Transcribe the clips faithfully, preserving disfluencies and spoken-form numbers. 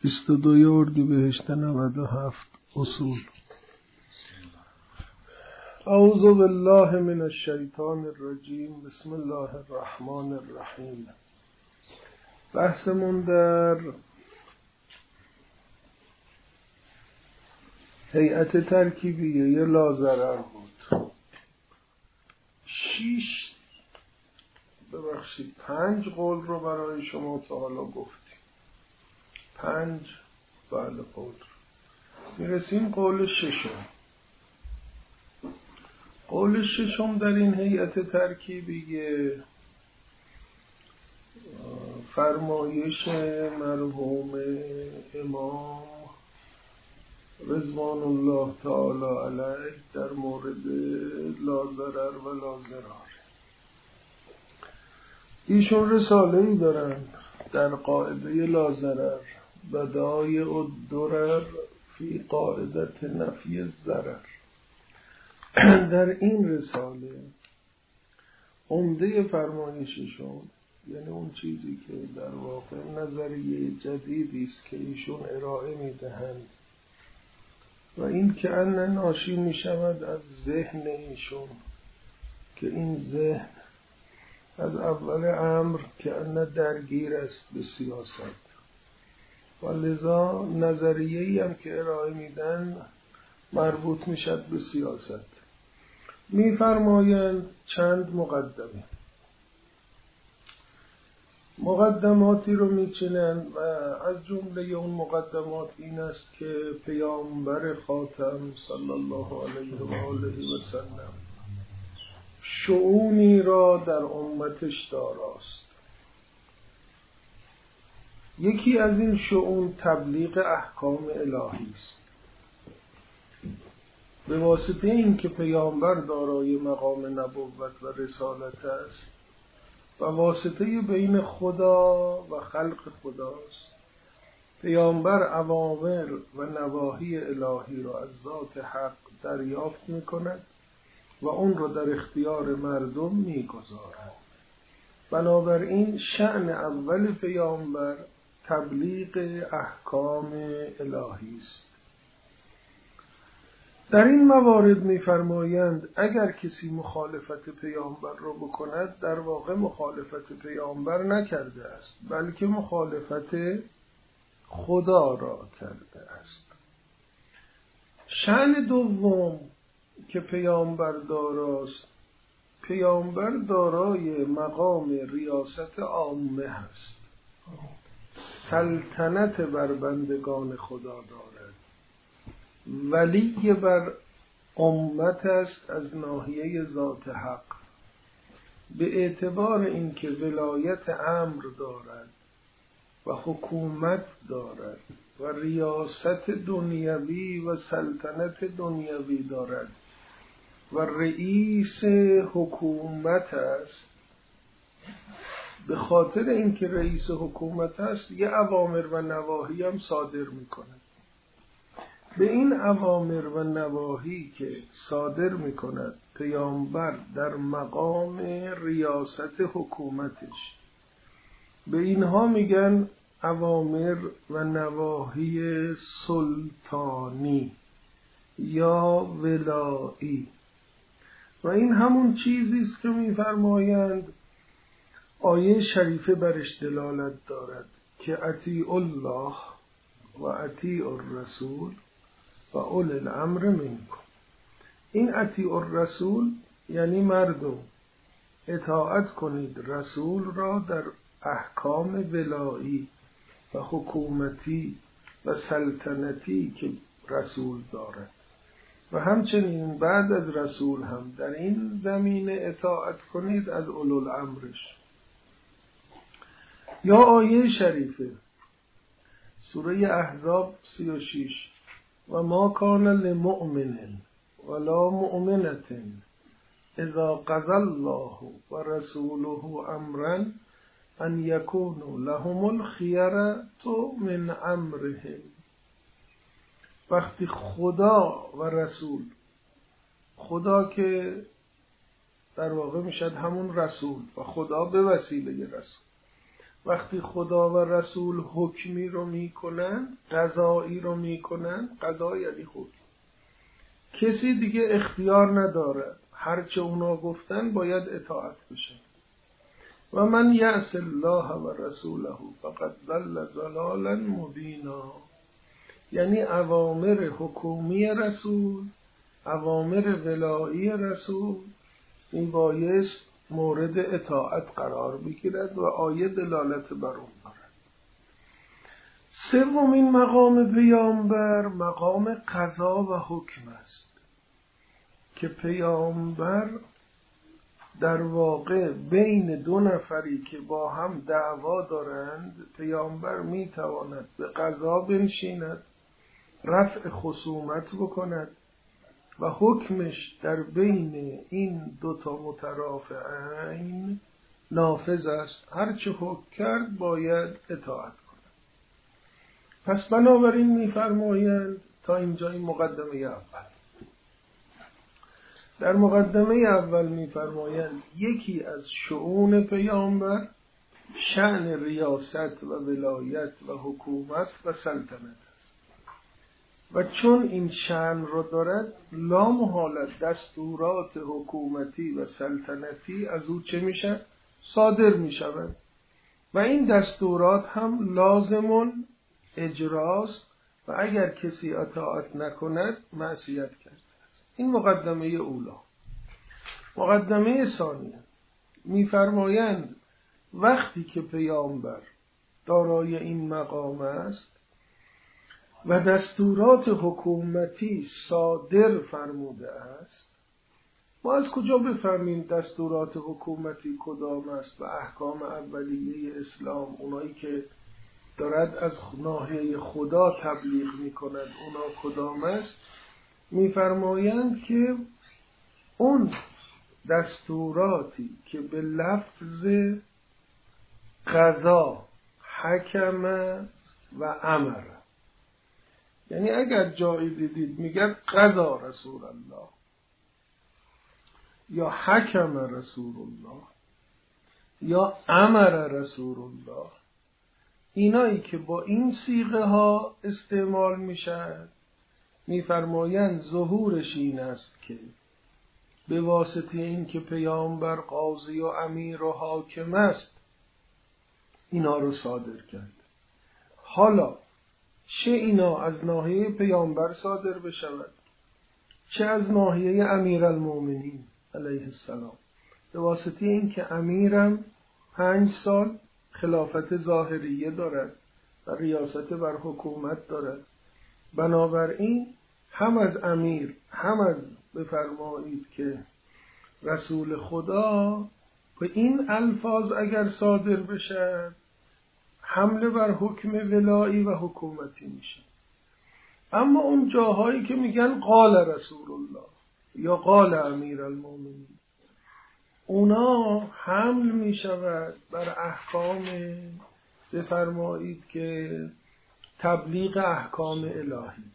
بیست و دوی اردیبهشت نود و هفت اصول. اعوذ بالله من الشیطان الرجیم. بسم الله الرحمن الرحیم. بحثمون در هیئت ترکیبیه لاضرر بود. شیش ببخشید پنج قول رو برای شما تا حالا گفتیم. پنج بله قول. میرسیم قول ششم. قول ششم در این هیئت ترکیبیه فرمایش مرحوم امام رضوان الله تعالی علیه در مورد لاضرر و لاضرار. ایشون رساله‌ای دارن در قاعده لاضرر، بدایع الدرر فی قاعدت نفی الضرر. در این رساله عمده فرمایششون، یعنی اون چیزی که در واقع نظریه جدیدی است که ایشون ارائه میدهند و این که ان ناشی می شود از ذهن ایشون، که این ذهن از اول امر که ان درگیر است به سیاست و لذا نظریه‌ای هم که ارائه میدن مربوط میشد به سیاست. میفرمایند چند مقدمه مقدماتی رو میچینند و از جمله اون مقدمات این است که پیامبر خاتم صلی الله علیه و آله و سلم شؤونی را در امتش داراست. یکی از این شؤون تبلیغ احکام الهی است. به واسطه این که پیامبر دارای مقام نبوت و رسالت است و واسطه بین خدا و خلق خداست، پیامبر اوامر و نواهی الهی را از ذات حق دریافت می کند و اون را در اختیار مردم می گذارد. بنابراین شأن اول پیامبر تبلیغ احکام الهی است. در این موارد می‌فرمایند اگر کسی مخالفت پیامبر را بکند، در واقع مخالفت پیامبر نکرده است، بلکه مخالفت خدا را کرده است. شأن دوم که پیامبر داراست، پیامبر دارای مقام ریاست عامه است. سلطنت بر بندگان خدا دارد. ولی بر امت است از ناحیه ذات حق، به اعتبار اینکه ولایت امر دارد و حکومت دارد و ریاست دنیوی و سلطنت دنیوی دارد و رئیس حکومت است. به خاطر اینکه رئیس حکومت است یه اوامر و نواهی هم صادر میکنه. به این اوامر و نواهی که صادر میکند پیامبر در مقام ریاست حکومتش، به اینها میگن اوامر و نواهی سلطانی یا ولایی. و این همون چیزی است که میفرمایند آیه شریفه برش دلالت دارد که اطیعوا الله و اطیعوا الرسول و اولی الامر منکم. این اطیعوا الرسول یعنی مردم اطاعت کنید رسول را در احکام ولایی و حکومتی و سلطنتی که رسول دارد و همچنین بعد از رسول هم در این زمینه اطاعت کنید از اولی الامرش. یا آیه شریفه سوره احزاب سی و شش و ما کان لمؤمن ولا مؤمنة اذا قضى الله و رسوله امرا ان یکونوا لهم الخیرة من امرهم. وقتی خدا و رسول، خدا که در واقع میشد همون رسول و خدا به وسیله رسول، وقتی خدا و رسول حکمی رو میکنن، قضایی رو میکنن، قضا یعنی حکم، کسی دیگه اختیار نداره، هرچه اونا گفتن باید اطاعت بشه. و من یعص الله و رسوله فقد ضل ضلالا مبینا، یعنی اوامر حکومی رسول، اوامر ولایی رسول میبایست مورد اطاعت قرار بگیرد و آیه دلالت بر اون دارد. سومین مقام پیامبر مقام قضا و حکم است که پیامبر در واقع بین دو نفری که با هم دعوا دارند، پیامبر میتواند به قضا بنشیند، رفع خصومت بکند و حکمش در بین این دوتا مترافعین نافذ است. هرچه حکم کرد باید اطاعت کند. پس بنابراین میفرمایند تا اینجا این مقدمه اول. در مقدمه اول میفرمایند یکی از شؤون پیامبر شأن ریاست و ولایت و حکومت و سلطنت است و چون این شأن رو دارد لا محالة دستورات حکومتی و سلطنتی از او چه میشه؟ صادر میشود و این دستورات هم لازمون اجراست و اگر کسی اطاعت نکند معصیت کرده است. این مقدمه اولا. مقدمه ثانیه میفرمایند وقتی که پیامبر دارای این مقام است و دستورات حکومتی صادر فرموده است، ما از کجا بفهمیم دستورات حکومتی کدام است و احکام اولیه اسلام، اونایی که دارد از ناحیه خدا تبلیغ میکند اونا کدام است؟ میفرمایند که اون دستوراتی که به لفظ قضا، حکم و امر، یعنی اگر جایی دیدید میگن قضا رسول الله یا حکم رسول الله یا امر رسول الله، اینایی که با این صیغه ها استعمال میشن میفرمایند ظهورش این است که به واسطه این که پیامبر قاضی و امیر و حاکم است اینا رو صادر کرد. حالا چه اینا از ناحیه پیامبر صادر بشود چه از ناحیه امیرالمومنین علیه السلام، به واسطه این که امیرم پنج سال خلافت ظاهریه دارد و ریاست بر حکومت دارد، بنابراین هم از امیر هم از بفرمایید که رسول خدا به این الفاظ اگر صادر بشد حمله بر حکم ولایی و حکومتی میشه. اما اون جاهایی که میگن قال رسول الله یا قال امیرالمومنین، اونا حمل میشود بر احکام بفرمایید که تبلیغ احکام الهی.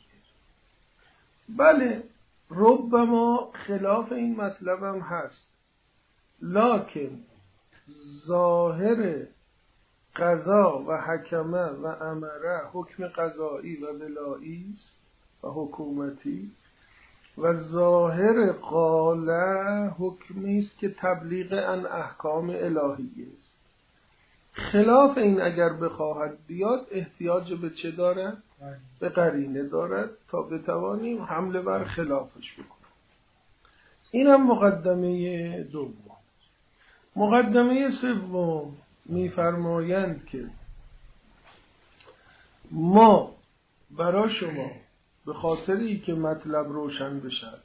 بله ربما خلاف این مطلب هم هست، لکن ظاهر قضا و حکمه و امره حکم قضایی و ولایی است و حکومتی و ظاهر قاله حکمی است که تبلیغ ان احکام الهی است. خلاف این اگر بخواهد بیاد احتیاج به چه دارد؟ به قرینه دارد تا بتوانیم حمله بر خلافش بکنیم. این هم مقدمه دوم. مقدمه سوم میفرمایند که ما برای شما به خاطری که مطلب روشن بشد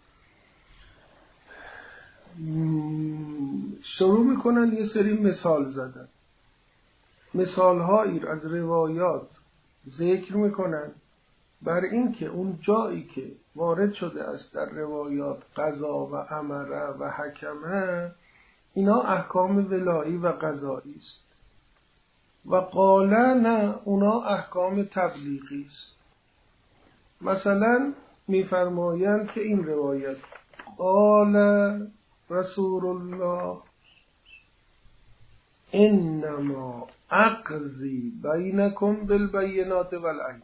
شروع میکنن یه سری مثال زدن، مثال هایی از روایات ذکر میکنن بر این که اون جایی که وارد شده است در روایات قضا و امره و حکمه اینا احکام ولایی و قضایی است و قاله نه، اونا احکام تبلیغی است. مثلا میفرمایند که این روایت قال رسول الله انما اقضی بینکم بالبینات والایمان.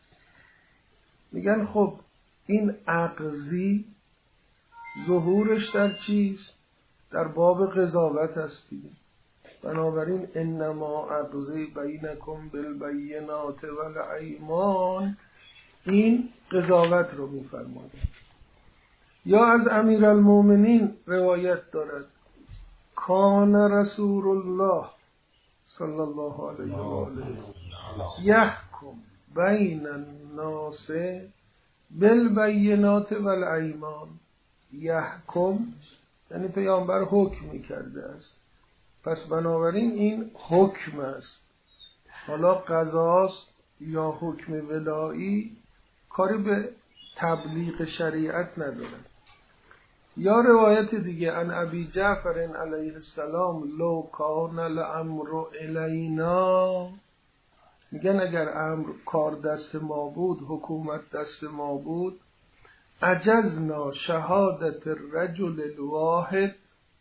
میگن خب این اقضی ظهورش در چیست؟ در باب قضاوت است دیگه. بنابراین انما اقضی بینکم بالبینات والایمان، این قضاوت رو میفرماید. یا از امیرالمومنین روایت دارد کان رسول الله صلی الله علیه و آله یحکم بین الناس بالبینات والایمان. یحکم یعنی پیامبر حکم میکرده است، پس بنابراین این حکم است. حالا قضاست یا حکم ولایی کاری به تبلیغ شریعت نداره. یا روایت دیگه ان ابی جعفر علیه السلام لو کان الامر الینا، میگن اگر امر کار دست ما بود، حکومت دست ما بود، عجزنا شهادت الرجل الواحد،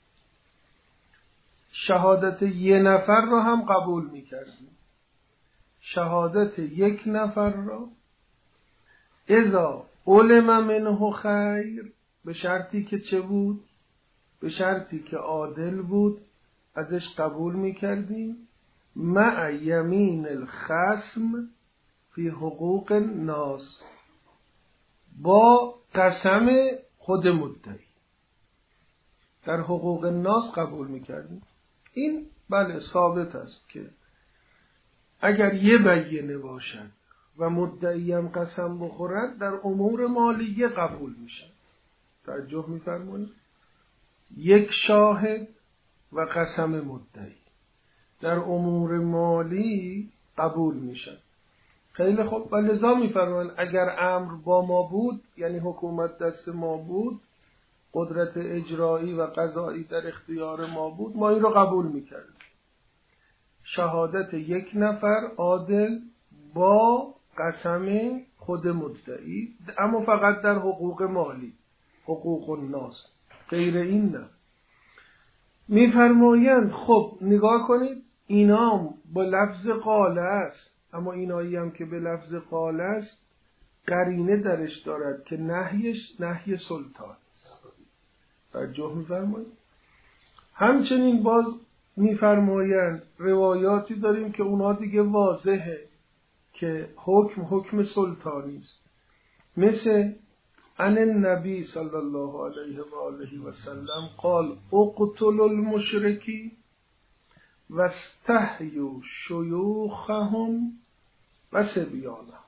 شهادت یه نفر رو هم قبول میکردیم، شهادت یک نفر رو اذا علم منه خیر، به شرطی که چه بود؟ به شرطی که عادل بود ازش قبول میکردیم. مع یمین الخصم فی حقوق الناس، با قسم خود مدعی در حقوق الناس قبول میکردیم. این بله ثابت است که اگر یه بینه باشد و مدعی هم قسم بخورد در امور مالیه قبول میشن. توجه میفرمایید؟ یک شاهد و قسم مدعی در امور مالی قبول میشن. خیلی خوب. و لذا میفرمایند اگر امر با ما بود، یعنی حکومت دست ما بود، قدرت اجرایی و قضایی در اختیار ما بود، ما این رو قبول میکردیم. شهادت یک نفر عادل با قسم خود مدعی، اما فقط در حقوق مالی، حقوق الناس، غیر این نه. میفرمایند خب نگاه کنید، اینا با لفظ قاله است، اما اینایی هم که به لفظ قاله است قرینه درش دارد که نهیش نهی سلطان است. توجه میفرمایید؟ همچنین باز میفرمایند روایاتی داریم که اونا دیگه واضحه که حکم حکم سلطانی است، مثل ان النبی صلی الله علیه و آله و سلم قال اقتلوا المشرکین واستحیوا شیوخهم و صبیانهم.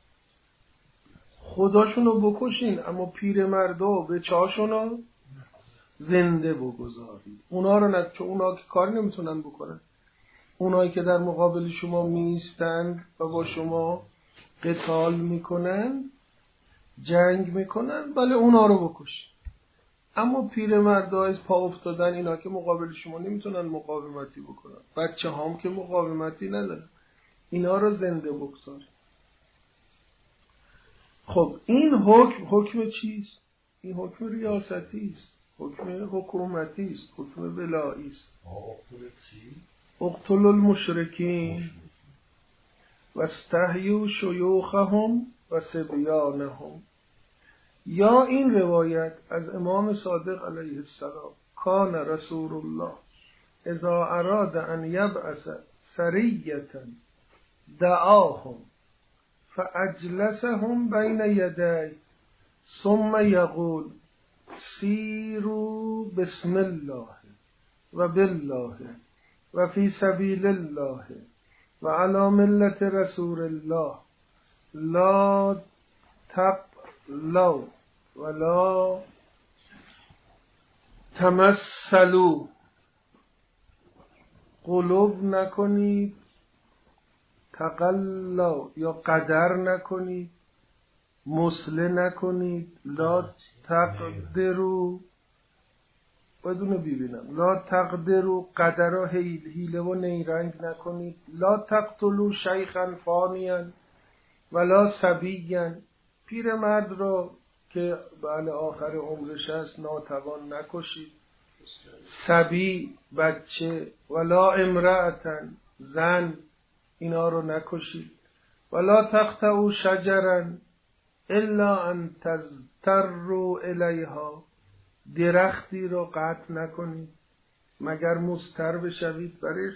خداشونو بکشین اما پیرمردا و بچه‌هاشونو زنده بگذارید. اونا رو نه، چون اونا که کار نمیتونن بکنن. اونایی که در مقابل شما میستند و با شما قتال میکنن، جنگ میکنن، بله اونا رو بکشید. اما پیرمردا از پا افتادن، اینا که مقابل شما نمیتونن مقاومتی بکنن، بچه هم که مقاومتی ندارن، اینا رو زنده بگذارید. خب این حکم حکم چیست؟ این حکم ریاستی است، حکم حکومتی است، حکم ولایی است. اقتلوا المشرکین واستحیوا شیوخهم و صبیانهم. یا این روایت از امام صادق علیه السلام کان رسول الله اذا اراد ان یبعث سریة دعاهم فاجلسهم بین یدی ثم یقول سیروا بسم الله و بالله و فی سبیل الله و علی ملت رسول الله لا تقلوا ولا تمثلوا، قلوب نکنید، تقلا یا قدر نکنید، مسله نکنید، لا تقدروا بدون ببینم، لا تقدروا قدر و حیله و نیرنگ نکنید، لا تقتلوا شیخا فانیا ولا صبیا، پیرمرد رو که بله آخر عمرش است ناتوان نکشید، صبی بچه، ولا امرأتن زن، اینا رو نکشید. ولا تقطعوا شجرا الا ان تضطروا الیها، درختی رو قطع نکنید مگر مضطر بشوید برش.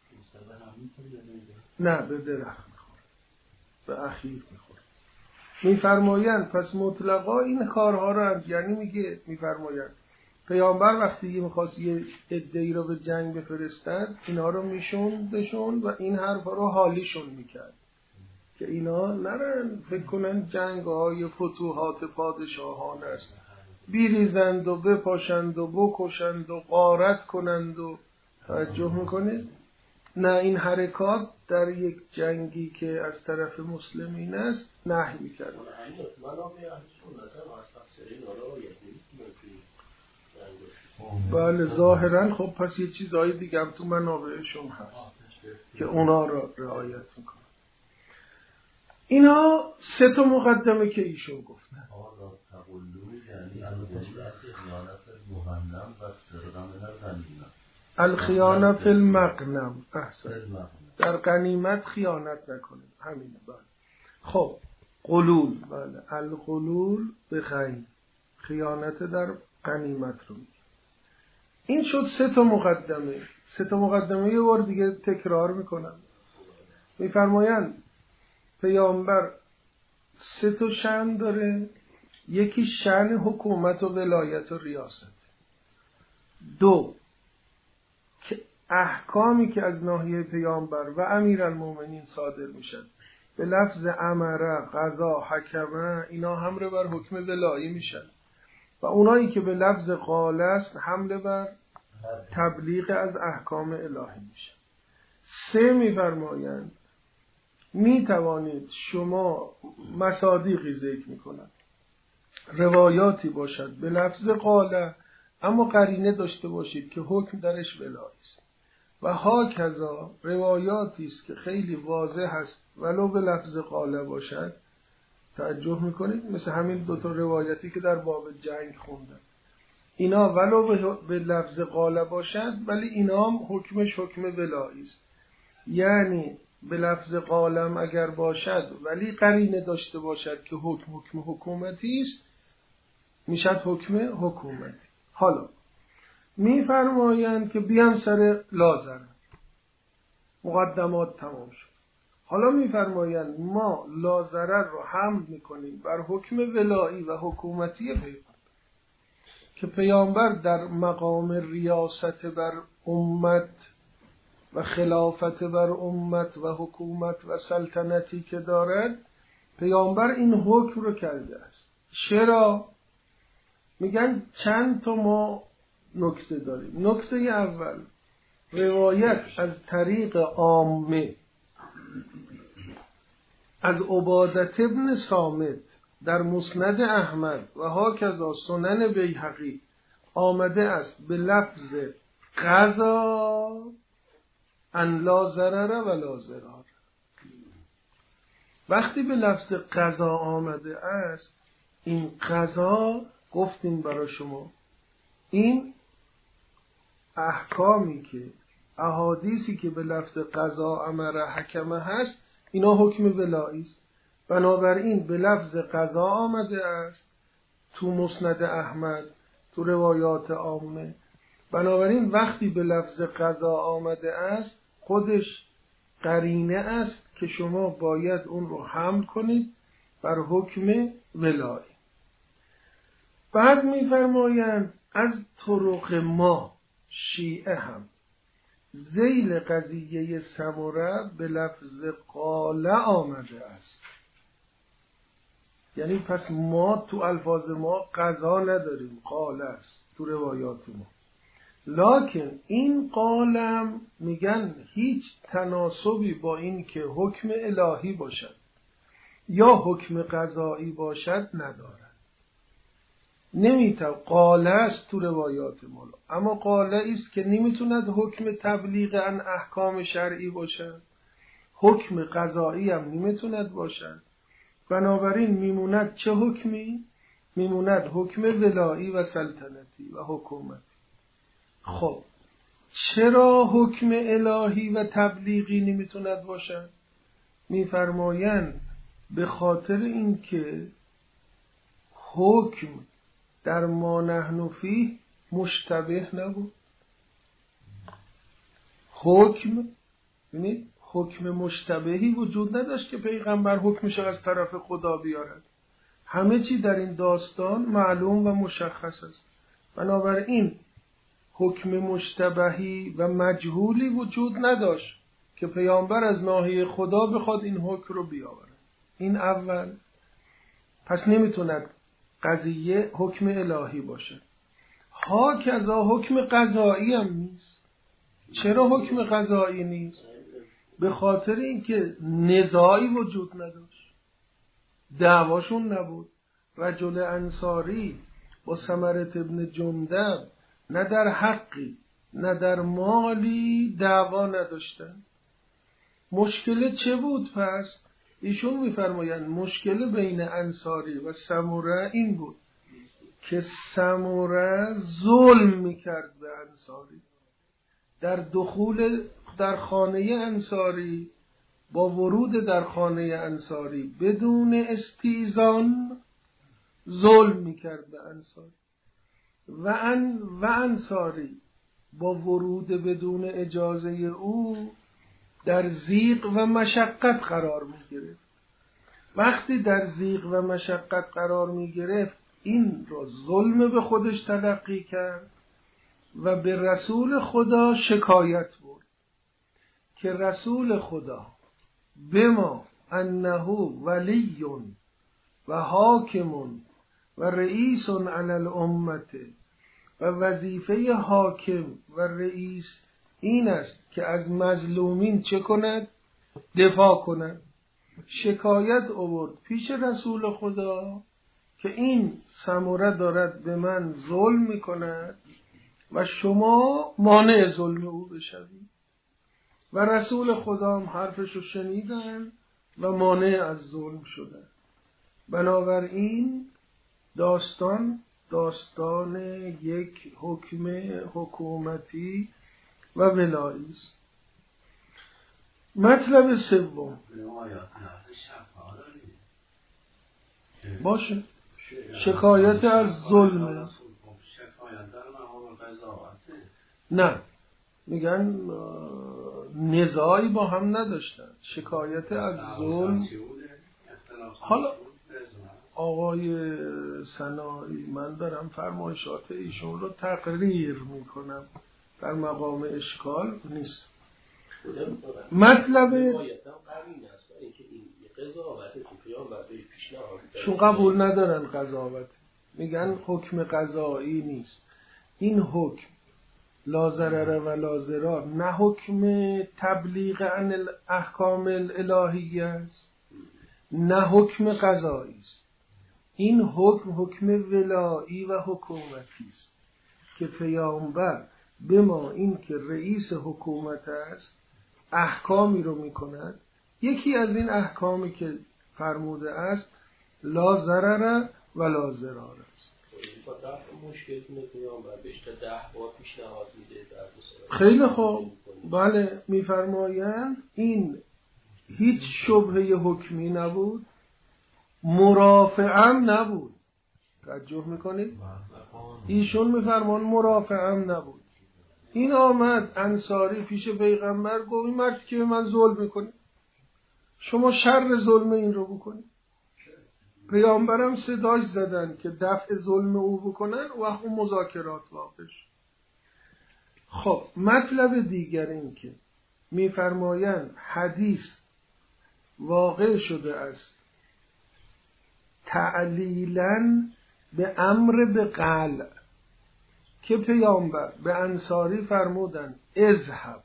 نه، به درخت میخوره، به اخیر میخوره. میفرمایند پس مطلقا این کارها رو هم، یعنی میگه میفرمایند پیامبر وقتی میخواست یه عده‌ای رو به جنگ بفرستد اینا رو میشوندشون و این حرفا رو حالیشون میکرد که اینا نرن فکر کنن جنگ های فتوحات پادشاهان است، بیریزند و بپاشند و بکشند و غارت کنند و توجه میکنید. نه، این حرکات در یک جنگی که از طرف مسلمین است نهی میکرد. بله ظاهرا. خب پس یه چیزایی دیگه هم تو منابعشون هست که اونا رو رعایت میکنن. اینا سه تا مقدمه که ایشون گفتن. الخیانه فی المغنم، احسن، در غنیمت خیانت نکنید، همینه. بله. خب غلول، بله، الغلول به غنیم، خیانت در غنیمت رو میگه. این شد سه تا مقدمه. سه تا مقدمه یه بار دیگه تکرار میکنم. میفرمایند پیامبر سه تا شأن داره. یکی شأن حکومت و ولایت و ریاست. دو، که احکامی که از ناحیه پیامبر و امیرالمومنین صادر میشن به لفظ امره، قضا، حکمه، اینا حمله بر حکم ولایی میشن و اونایی که به لفظ قال است حمله بر تبلیغ از احکام الهی میشن. سه، میفرمایند می توانید شما مصادیقی ذکر میکنند، روایاتی باشد به لفظ قاله اما قرینه داشته باشید که حکم درش ولایی است، و ها کذا روایاتی است که خیلی واضح هست ولو به لفظ قاله باشد. توجه میکنید مثل همین دو تا روایتی که در باب جنگ خوندن، اینا ولو به لفظ قاله باشد ولی اینا هم حکمش حکم ولایی است. یعنی به لفظ قالم اگر باشد ولی قرینه داشته باشد که حکم حکم حکومتی است، میشد حکم حکومتی. حالا میفرمایند که بیان سر لازر، مقدمات تمام شد. حالا میفرمایند ما لازره رو حمل میکنیم بر حکم ولایی و حکومتی پیامبر که پیامبر در مقام ریاست بر امت و خلافت بر امت و حکومت و سلطنتی که دارد، پیامبر این حکم رو کرده است. چرا؟ میگن چند تا ما نکته داریم. نکته اول، روایت از طریق عامه از عبادت ابن صامت در مسند احمد و هاکذا سنن بیهقی آمده است به لفظ قضا ان لا ضرر و لا ضرار. وقتی به لفظ قضا آمده است، این قضا گفتیم برای شما، این احکامی که احادیثی که به لفظ قضا امر حکمه هست اینا حکم ولایی است. بنابراین به لفظ قضا آمده است تو مسند احمد، تو روایات عامه. بنابراین وقتی به لفظ قضا آمده است خودش قرینه است که شما باید اون رو حمل کنید بر حکم ولایی. بعد میفرمایند از طرق ما شیعه هم ذیل قضیه سمره به لفظ قاله آمده است. یعنی پس ما تو الفاظ ما قضا نداریم، قاله است تو روایات ما. لکن این قالم میگن هیچ تناسبی با این که حکم الهی باشد یا حکم قضایی باشد ندارد. نمیتونه، قاله است تو روایات مولا، اما قاله است که نمیتوند حکم تبلیغ ان احکام شرعی باشد، حکم قضایی هم نمیتوند باشد. بنابراین میموند چه حکمی؟ میموند حکم ولایی و سلطنتی و حکومتی. خب چرا حکم الهی و تبلیغی نمیتوند باشد؟ میفرمایند به خاطر اینکه حکم در ما نحن فیه مشتبه نبود. حکم ببینید حکم مشتبهی وجود نداشت که پیغمبر حکمش از طرف خدا بیارد. همه چی در این داستان معلوم و مشخص است. بنابراین حکم مشتبهی و مجهولی وجود نداشت که پیامبر از ناحیه خدا بخواد این حکم رو بیاورد. این اول. پس نمیتوند قضیه حکم الهی باشه. ها کذا حکم قضایی هم نیست. چرا حکم قضایی نیست؟ به خاطر اینکه نزاعی وجود نداشت، دعواشون نبود. رجل انصاری با ثمرة ابن جندب نه در حقی نه در مالی دعوا نداشتن. مشکل چه بود پس؟ ایشون میفرمایند مشکل بین انصاری و سموره این بود که سموره ظلم میکرد به انصاری. در دخول در خانه انصاری، با ورود در خانه انصاری بدون استیزان ظلم میکرد به انصاری و, ان و انصاری با ورود بدون اجازه او در ضیق و مشقت قرار میگرفت. وقتی در ضیق و مشقت قرار میگرفت این را ظلم به خودش تلقی کرد و به رسول خدا شکایت برد که رسول خدا بما انه ولی و حاکم و رئیس علی الامت و وظیفه حاکم و رئیس این است که از مظلومین چه کند؟ دفاع کند. شکایت آورد پیش رسول خدا که این سموره دارد به من ظلم میکند و شما مانع ظلم او بشوید. و رسول خدا هم حرفشو شنیدن و مانع از ظلم شدن. بنابراین داستان داستان یک حکم حکومتی و ولایی است. مطلب سوم باشه شکایت از ظلم. نه میگن نزاعی با هم نداشتن، شکایت از ظلم. حالا آقای سنایی من دارم فرمایشات ایشون رو تقریر میکنم، در مقام اشکال نیست. مطلب شون قبول ندارن قضاوت، میگن حکم قضایی نیست. این حکم لا ضرر و لا ضرار، نه حکم تبلیغ عن الاحکام الالهیه است نه حکم قضایی است. این حکم حکم ولایی و حکومتی است که پیامبر به ما این که رئیس حکومت است احکامی رو میکند. یکی از این احکامی که فرموده است لا ضرر و لا ضرار است. خیلی خوب، بله میفرمایند این هیچ شبهه حکمی نبود، مرافعم نبود. توجه میکنید؟ ایشون میفرمان مرافعم نبود. این آمد انصاری پیش پیغمبر گفت این مرد که به من ظلم میکنه، شما شر ظلم این رو بکنید. پیامبرم صداش زدن که دفع ظلم او بکنن و اون مذاکرات واقع شد. خب مطلب دیگر این که میفرمایند حدیث واقع شده است تعلیلاً به امر به قلع که پیامبر به انصاری فرمودن اذهب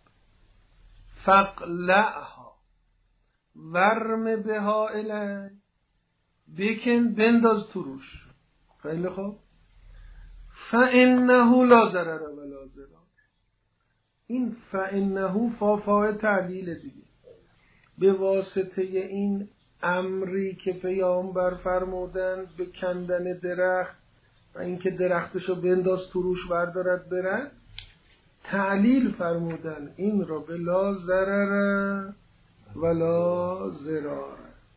فقلعها ورم بها الی، بکن بنداز تو روش. خیلی خوب، فانه لا ضرر ولا ضرار. این فانه فافای تعلیل دیگه، به واسطه این امری که پیامبر فرمودن به کندن درخت و اینکه درختشو بنداز تو روش بردارد برن، تعلیل فرمودن این را به لا ضرر ولا ضرار.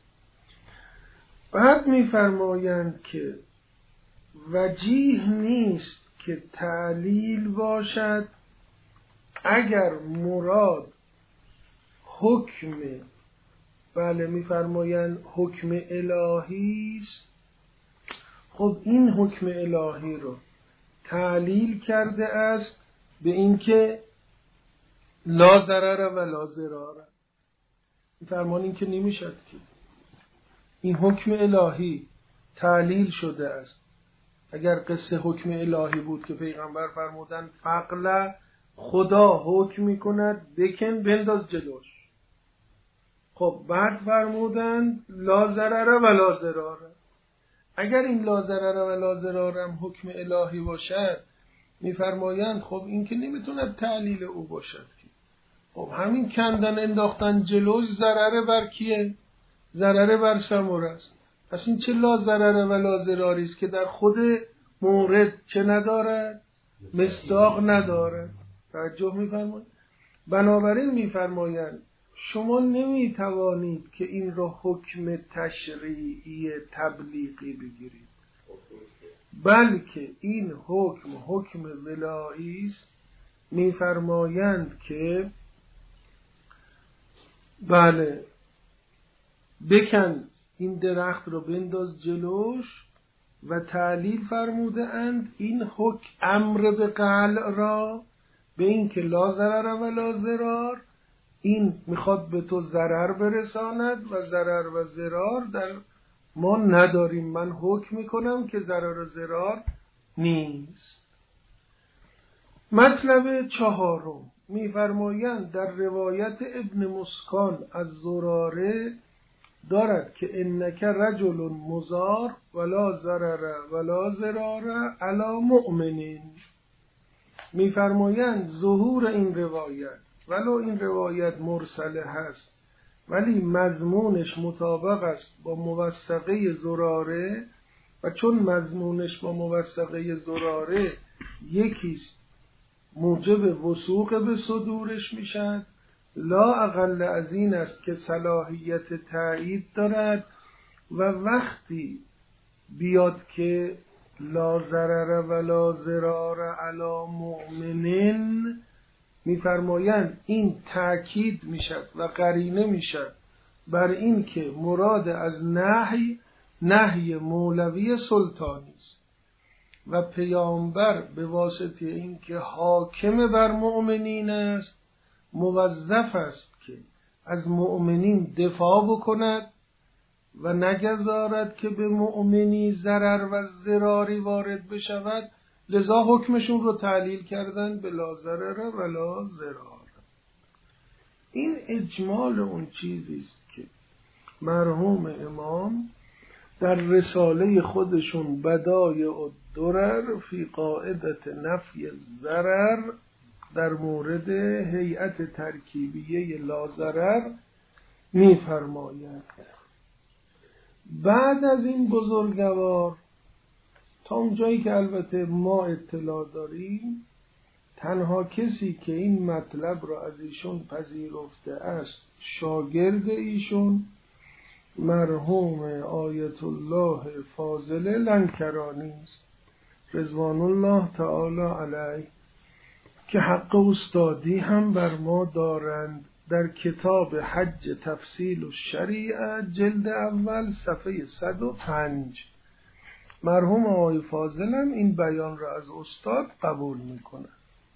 بعد میفرمایند که وجیه نیست که تعلیل باشد اگر مراد حکم، بله میفرمایند حکم الهی است. خب این حکم الهی رو تعلیل کرده است به اینکه لا ضرر و لا ضرار. میفرمان این که نمیشد که این حکم الهی تعلیل شده است. اگر قصه حکم الهی بود که پیغمبر فرمودن فقل خدا حکم میکند بکن بنداز جلوش، خب بعد فرمودن لا ضرر و لا ضرار. اگر این لا ضرر و لا ضرار هم حکم الهی باشد، میفرمایند خب این که نمیتوند تعلیل او باشد که خب همین کندن انداختن جلوش ضرر بر کیه؟ ضرر بر سمور است. پس این چه لا ضرر و لا ضراری است که در خود مورد چه ندارد؟ مصداق ندارد. توجه میفرمایید؟ بنابراین میفرمایند شما نمیتوانید که این را حکم تشریعی تبلیغی بگیرید، بلکه این حکم حکم ولایی است. میفرمایند که بله بکن این درخت رو بنداز جلوش، و تعلیل فرموده اند این حکم امر به قلع را به این که لا ضرر و لا ضرار، این میخواد به تو ضرر برساند و ضرر و ضرار در ما نداریم، من حکم میکنم که ضرر و ضرار نیست. مطلب چهارم میفرمایند در روایت ابن مسکان از زراره دارد که انک رجل مزار ولا ضرر ولا ضرار علی مؤمنین. میفرمایند ظهور این روایت ولو این روایت مرسله هست ولی مضمونش مطابق است با موثقه زراره، و چون مضمونش با موثقه زراره یکیست موجب وثوق به صدورش میشد، لا اقل از این است که صلاحیت تایید دارد. و وقتی بیاد که لا ضرر ولا ضرار علی مؤمنین، میفرمایند این تأکید میشد و قرینه میشد بر این که مراد از نهی نهی مولوی سلطانی است و پیامبر به واسطه این که حاکم بر مؤمنین است موظف است که از مؤمنین دفاع بکند و نگذارد که به مؤمنی ضرر و ضراری وارد بشود، لذا حکمشون رو تعلیل کردن به لا ضرر و لا ضرار. این اجمال اون چیزی است که مرحوم امام در رساله خودشون بدایع الدرر فی قاعدت نفی الضرر در مورد هیئت ترکیبیه لا ضرر می‌فرمایند. بعد از این بزرگوار تا اونجایی که البته ما اطلاع داریم، تنها کسی که این مطلب را از ایشون پذیرفته است شاگرد ایشون مرحوم آیت الله فاضل لنکرانی است رضوان الله تعالی علیه، که حق استادی هم بر ما دارند. در کتاب حج تفصیل الشریعه جلد اول صفحه صد و پنج مرحوم آقای فاضل هم این بیان را از استاد قبول میکنه.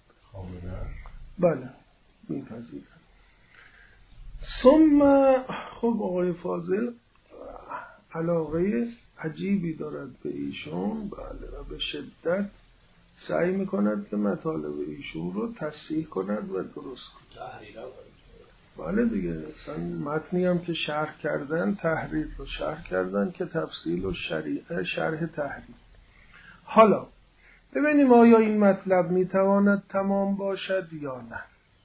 بله میپذیرن. ثم خب آقای فاضل علاقه عجیبی دارد به ایشون، بله، و به شدت سعی میکند که مطالب ایشون رو تصحیح کند و درست کند. بله دیگه، اصلا متنی هم که شرح کردن تحریر رو شرح کردن که تفصیل و شریعه شرح تحریر. حالا ببینیم آیا این مطلب میتواند تمام باشد یا نه.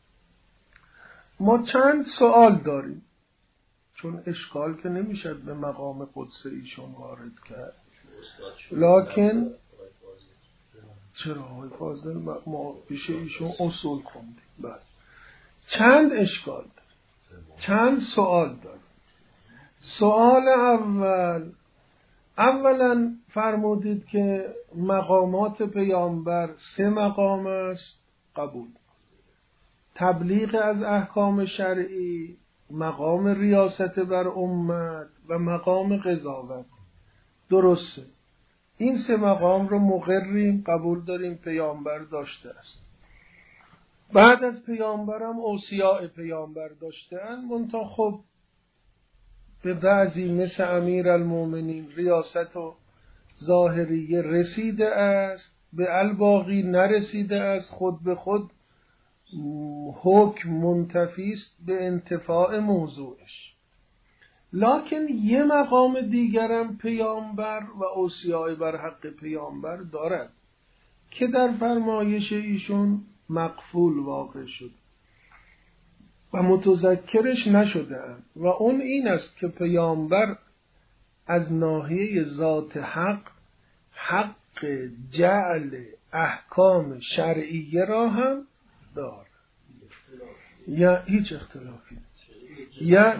ما چند سوال داریم، چون اشکال که نمیشد به مقام قدس ایشون وارد کرد، لکن چرا های فاضل ما پیش ایشون اصول خوندیم. بله. چند اشکال داره، چند سوال داره. سوال اول، اولا فرمودید که مقامات پیامبر سه مقام است، قبول. تبلیغ از احکام شرعی، مقام ریاست بر امت و مقام قضاوت. درسته، این سه مقام رو مقرریم، قبول داریم، پیامبر داشته است. بعد از پیامبرم اوصیاء پیامبر داشته‌اند، منتها خب به بعضی مثل امیرالمومنین ریاست و ظاهریه رسیده است، به الباقی نرسیده است. خود به خود حکم منتفی است به انتفاع موضوعش. لکن یه مقام دیگرم پیامبر و اوصیاء بر حق پیامبر دارد که در فرمایش ایشون مقفول واقع شد و متذکرش نشده‌اند، و اون این است که پیامبر از ناحیه ذات حق حق جعل احکام شرعیه را هم دارد. یا هیچ اختلافی یا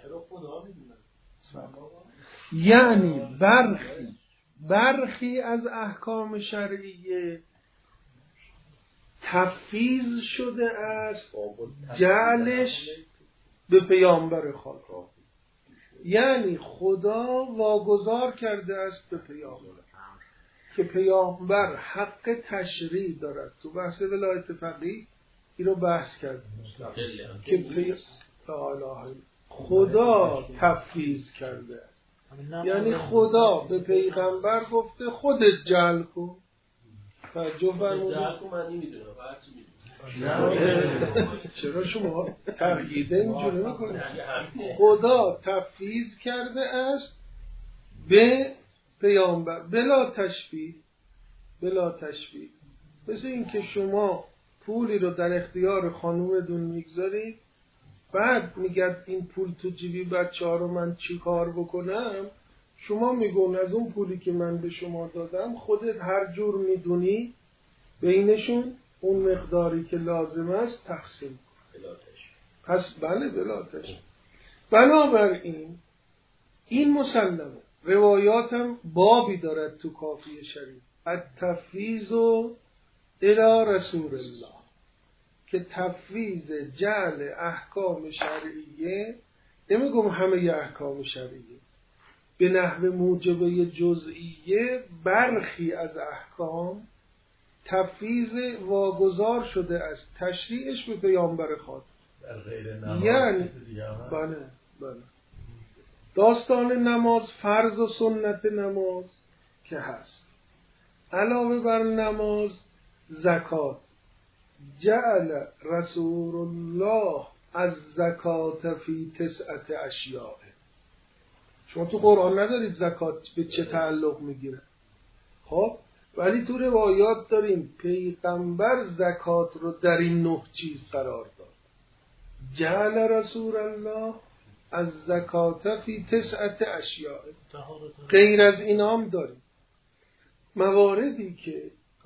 یعنی برخی برخی از احکام شرعیه تفویض شده است جعلش به پیامبر خدا، یعنی خدا واگذار کرده است به پیامبر که پیامبر حق تشریع دارد. تو بحث ولایت فقیه این رو بحث کرد که پی... خدا تفویض کرده است، یعنی خدا به پیغمبر گفته خودت جعل کن. توجه فرمودید؟ چرا شما تقییده اینجوری میکنید؟ خدا تفویض کرده است به پیامبر بلا تشبیه، بلا تشبیه. مثل این که شما پولی رو در اختیار خانومتون میگذارید، بعد میگد این پول تو جیبی بچه ها رو من چی کار بکنم، شما میگون از اون پولی که من به شما دادم خودت هر جور میدونی بینشون اون مقداری که لازم است تقسیم کن. پس بله بلاتش. بنابراین این مسلمه. روایاتم بابی دارد تو کافی شریف، التفویض الی رسول الله، که تفویض جعل احکام شرعیه، نمیگم همه احکام شرعیه، به نحو موجبه جزئیه برخی از احکام تفویض واگذار شده است تشریعش به پیامبر خدا. یعنی بله بله داستان نماز، فرض و سنت نماز که هست، علاوه بر نماز زکات، جعل رسول الله از زکات فی تسعت اشیاء. شما تو قرآن ندارید زکات به چه تعلق میگیره، خب ولی تو روایات داریم پیغمبر زکات رو در این نه چیز قرار داد. جعل رسول الله از زکات فی تسعت اشیاء. غیر از این هم داریم مواردی که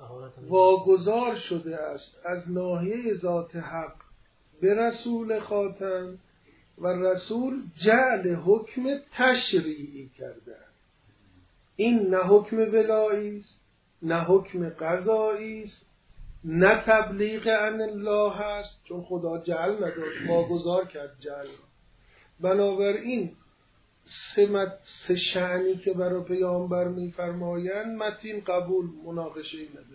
واگذار شده است از ناحیه ذات حق به رسول خاتم و رسول جعل حکم تشریعی کرده. این نه حکم ولایی است، نه حکم قضایی است، نه تبلیغ عن الله است، چون خدا جعل نداد، واگذار کرد جعل. بنابراین سه, مت... سه شأنی که برای پیامبر میفرمایند متین قبول، مناقشه ای نداره.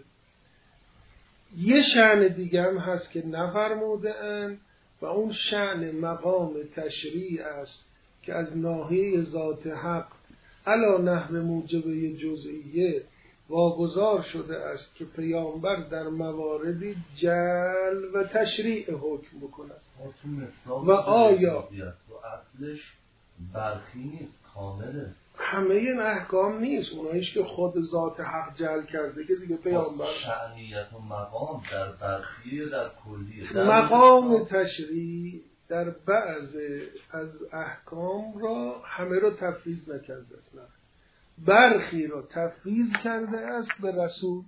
یه شأن دیگه هم هست که نفرموده اند و اون شأن مقام تشریع است که از ناحیه ذات حق علی نحو موجبه جزئیه واگذار شده است که پیامبر در مواردی جعل و تشریع حکم بکند. و آیا اصلش برخی نیست، کامله، همه این احکام نیست، اوناییش که خود ذات حق جعل کرده که دیگه پیامبر شأنیت و مقام در برخی در کلیه. مقام تشریع در بعض از احکام را همه را تفویض نکرده است، نه برخی را تفویض کرده است به رسول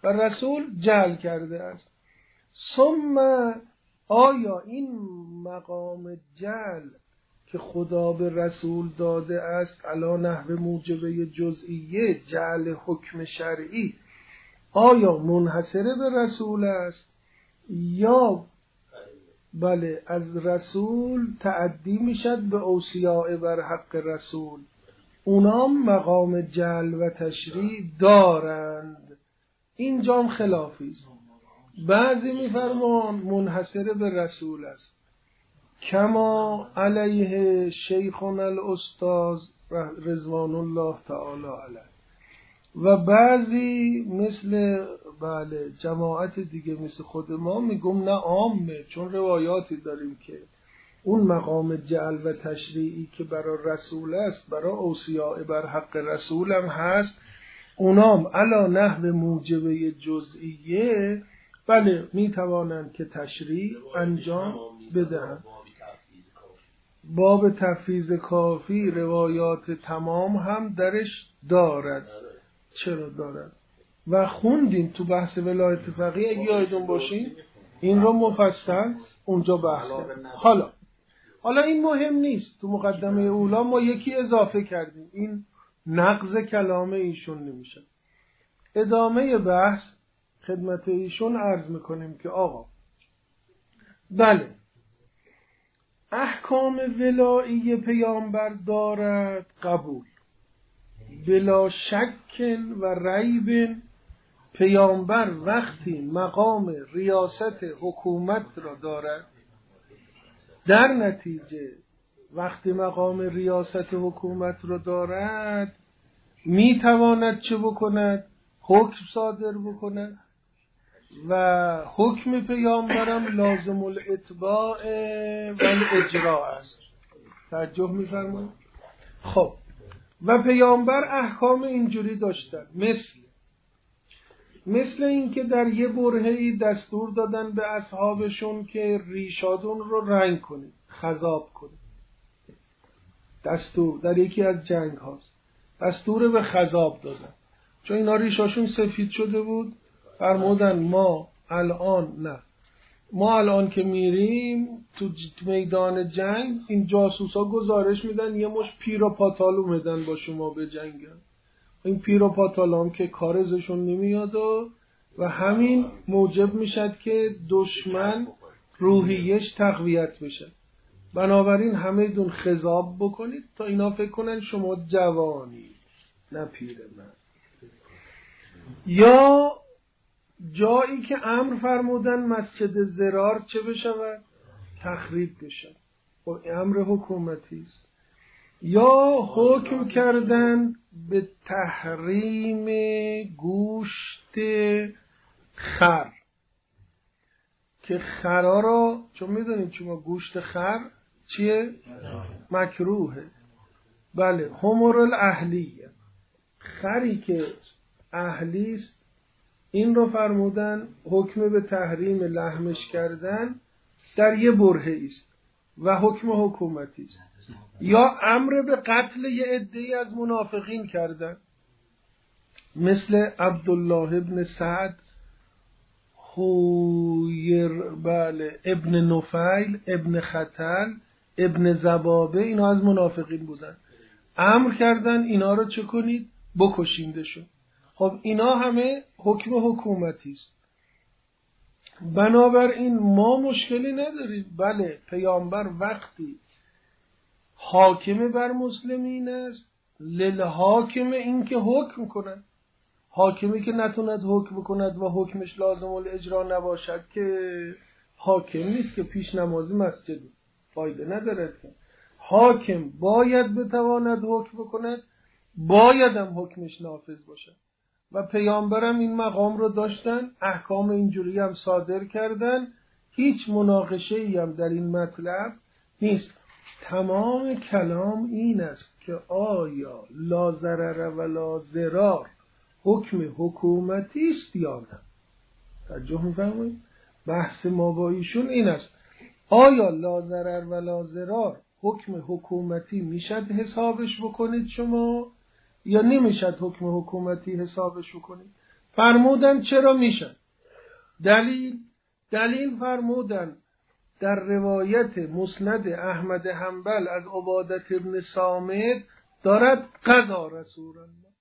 و رسول جعل کرده است. ثم آیا این مقام جعل که خدا به رسول داده است علی نحو موجبه جزئیه، جعل حکم شرعی، آیا منحصر به رسول است یا بله از رسول تعدی میشد به اوصیاء بر حق رسول؟ اونام مقام جعل و تشریع دارند. اینجام خلافی است. بعضی میفرمان منحصر به رسول است، کما علیه شیخنا الاستاذ رضوان الله تعالی علیه، و بعضی مثل بله جماعت دیگه مثل خود ما میگم نه عامه، چون روایاتی داریم که اون مقام جعل و تشریعی که برای رسول است برای اوصیاء بر حق رسول هم هست، اونام علا نحو موجبه جزئیه بله میتوانند که تشریع انجام بدهند. باب تفویض کافی روایات تمام هم درش دارد. چرا دارد؟ و خوندیم تو بحث ولایت فقیه، اگه یادتون باشین این رو مفصل اونجا بحث کردیم. حالا حالا این مهم نیست، تو مقدمه اولا ما یکی اضافه کردیم، این نقض کلام ایشون نمیشه. ادامه بحث خدمت ایشون عرض میکنیم که آقا بله احکام ولایی پیامبر دارد قبول، بلا شک و ریب. پیامبر وقتی مقام ریاست حکومت را دارد، در نتیجه وقتی مقام ریاست حکومت را دارد میتواند چه بکند؟ حکم صادر بکند و حکم پیامبرم لازم الاتباع و الاجراء است. توجه می‌فرمایید؟ خب و پیامبر احکام اینجوری داشتن، مثل مثل این که در یه برهه‌ای دستور دادن به اصحابشون که ریشادون رو رنگ کنید، خضاب کنید. دستور در یکی از جنگ هاست دستور به خضاب دادن، چون اینا ریشاشون سفید شده بود. فرمودن ما الان نه ما الان که میریم تو میدان جنگ این جاسوسا گزارش میدن یه مش پیر و پاتال اومدن با شما به جنگن. این پیر و پاتال هم که کارزشون نمیاد و, و همین موجب میشد که دشمن روحیش تقویت بشه. بنابراین همه دون خضاب بکنید تا اینا فکر کنن شما جوانی نه پیر من. یا جایی که امر فرمودن مسجد زرار چه بشود؟ تخریب بشود. و امر حکومتی است. یا حکم کردن به تحریم گوشت خر، که خرا را چون میدونید شما گوشت خر چیه؟ مکروهه. بله حمر الاهلیه، خری که اهلی است این رو فرمودن حکم به تحریم لحمش کردن در یه برهه است و حکم حکومتی است. یا امر به قتل یه عده‌ای از منافقین کردن، مثل عبدالله ابن سعد خویر بله ابن نفیل ابن خطل ابن زبابه، اینا از منافقین بودن. امر کردن اینا رو چه کنید؟ بکشیندشون. خب اینا همه حکم حکومتی است. بنابراین ما مشکلی نداریم. بله پیامبر وقتی حاکم بر مسلمین است للحاکم این که حکم کند. حاکمی که نتوند حکم کند و حکمش لازم الاجرا نباشد که حاکم نیست، که پیش نمازی مسجد فایده ندارد. که حاکم باید بتواند حکم کند، باید هم حکمش نافذ باشد. و پیامبرم این مقام رو داشتن، احکام اینجوری هم صادر کردن. هیچ مناقشه‌ای هم در این مطلب نیست. تمام کلام این است که آیا لا ضرر و لا ضرار حکم حکومتی است یا نه؟ توجه می‌فرمایید؟ بحث ما با ایشون این است، آیا لا ضرر و لا ضرار حکم حکومتی میشد حسابش بکنید شما یا نمیشد حکم حکومتی حسابش بکنید؟ فرمودن چرا میشن؟ دلیل دلیل فرمودن در روایت مسند احمد حنبل از عبادة ابن صامت دارد قضا رسول الله.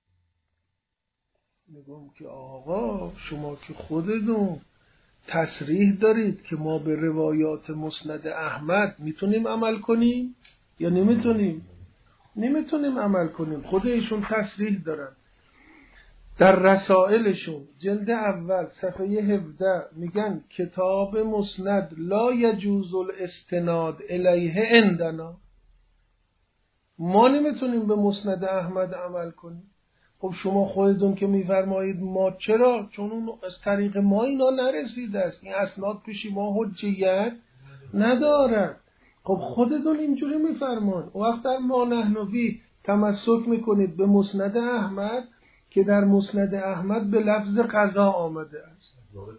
میگم که آقا شما که خودتون تصریح دارید که ما به روایات مسند احمد میتونیم عمل کنیم یا نمیتونیم؟ نمیتونیم عمل کنیم. خود ایشون تصریح دارن در رسائلشون جلد اول صفحه هفده میگن کتاب مسند لا یجوز الاستناد الیه عندنا. ما نمیتونیم به مسند احمد عمل کنیم. خب شما خودتون که میفرمایید ما چرا؟ چون اون از طریق ما اینا نرسیده است، این اسناد پیش ما حجیت ندارد. خب خودتون اینجوری میفرمان. وقت در ما نحنوی تمسک میکنید به مسند احمد که در مسند احمد به لفظ قضا آمده است.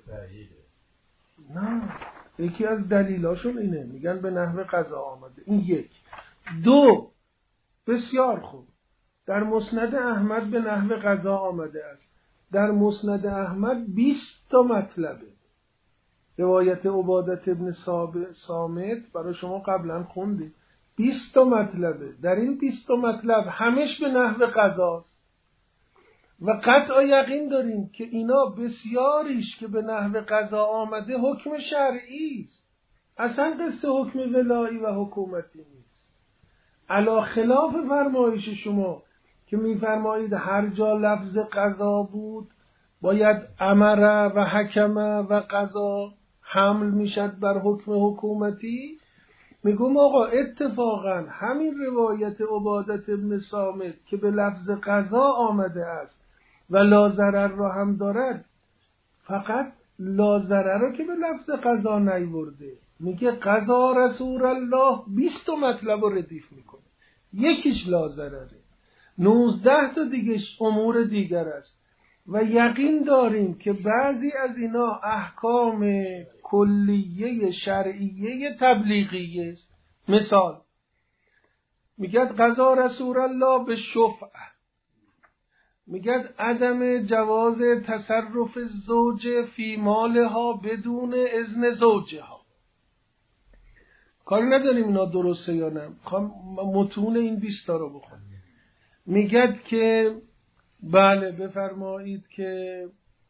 نه، یکی از دلیلاشون اینه، میگن به نحو قضا آمده. این یک. دو، بسیار خوب، در مسند احمد به نحو قضا آمده است. در مسند احمد بیست تا مطلبه. روایت عبادة ابن صامت برای شما قبلا خوندید. بیست تا مطلبه. در این بیست تا مطلب همش به نحو قضاست. و قطع یقین داریم که اینا بسیاریش که به نحو قضا آمده حکم شرعی است. اصلا قصه حکم ولایی و حکومتی نیست. علا خلاف فرمایش شما که میفرمایید هر جا لفظ قضا بود باید امر و حکم و قضا حمل میشد بر حکم حکومتی. میگم آقا اتفاقا همین روایت عبادة ابن صامت که به لفظ قضا آمده است و لا ضرر را هم دارد، فقط لا ضرر را که به لفظ قضا نیورده. میگه قضا رسول الله بیست مطلب رو ردیف میکنه، یکیش لا ضرره، نوزده تا دیگهش امور دیگر است. و یقین داریم که بعضی از اینا احکام کلیه شرعیه تبلیغیه است. مثال میگه قضا رسول الله به شفعه، میگه عدم جواز تصرف زوج فی مالها بدون اذن زوجها. کاری نداریم اینا درسته یا نه، میخوام متون این بیست تا رو بخونم. میگه که بله بفرمایید که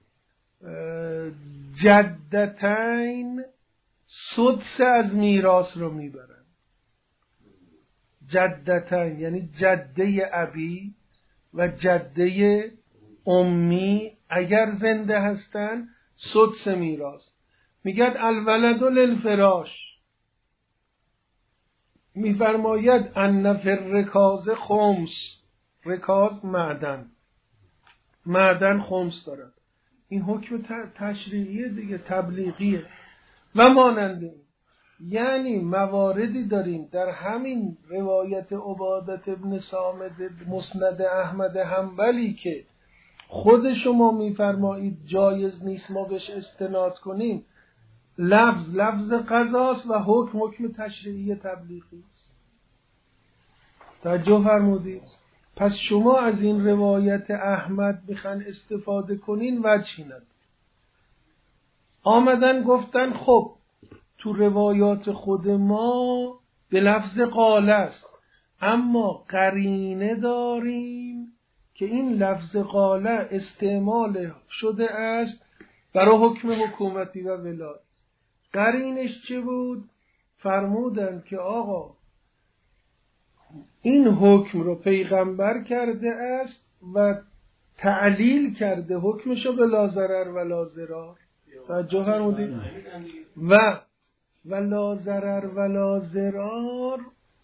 جدتین سدس از میراث رو میبرن. جدتین یعنی جده ابی و جده امی اگر زنده هستن سدس میراث. میگه الولد للفراش، میفرماید ان فی الرکاز خمس، رکاز معدن، معدن خمس دارد. این حکم تشریعیه دیگه، تبلیغیه و ماننده این. یعنی مواردی داریم در همین روایت عبادة ابن صامت مسند احمد حنبلی که خود شما میفرمایید جایز نیست ما بهش استناد کنیم، لفظ لفظ قضاست و حکم حکم تشریعی تبلیغی است. توجه فرمودید؟ پس شما از این روایت احمد بخواین استفاده کنین وجهی نداره. آمدن گفتن خب تو روایات خود ما به لفظ قاله است، اما قرینه داریم که این لفظ قاله استعمال شده است برای حکم حکومتی و ولایت. قرینش چه بود؟ فرمودن که آقا این حکم رو پیغمبر کرده است و تعلیل کرده حکمشو به لا ضرر و لا ضرار. توجه فرمودید؟ و و لا ضرر و لا ضرار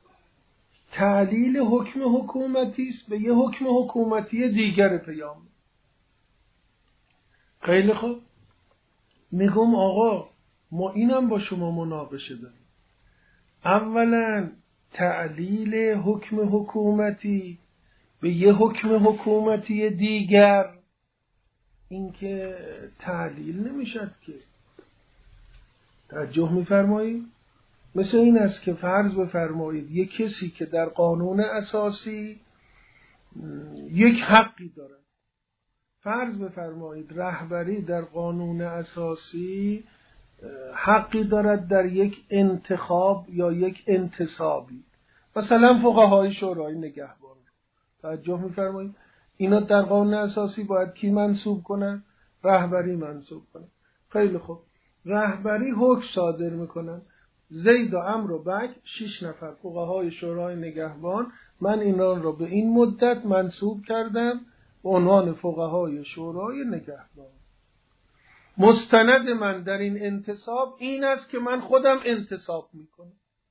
تعلیل حکم حکومتی است به یه حکم حکومتی دیگر پیامبر. خیلی خوب، میگم آقا ما اینم با شما مناقشه داریم. اولا تعلیل حکم حکومتی به یه حکم حکومتی دیگر، این که تعلیل نمیشد که. توجه میفرمایید؟ مثل این است که فرض بفرمایید یک کسی که در قانون اساسی یک حقی داره، فرض بفرمایید رهبری در قانون اساسی حقی دارد در یک انتخاب یا یک انتصابی، مثلا فقهای شورای نگهبان. توجه می‌فرمایید اینا در قانون اساسی باید کی منصوب کنن؟ رهبری منصوب کنن. خیلی خوب، رهبری حکم صادر میکنن، زید و عمرو و بکر شش نفر فقهای شورای نگهبان، من اینا رو به این مدت منصوب کردم به عنوان فقهای شورای نگهبان. مستند من در این انتصاب این است که من خودم انتصاب میکنم.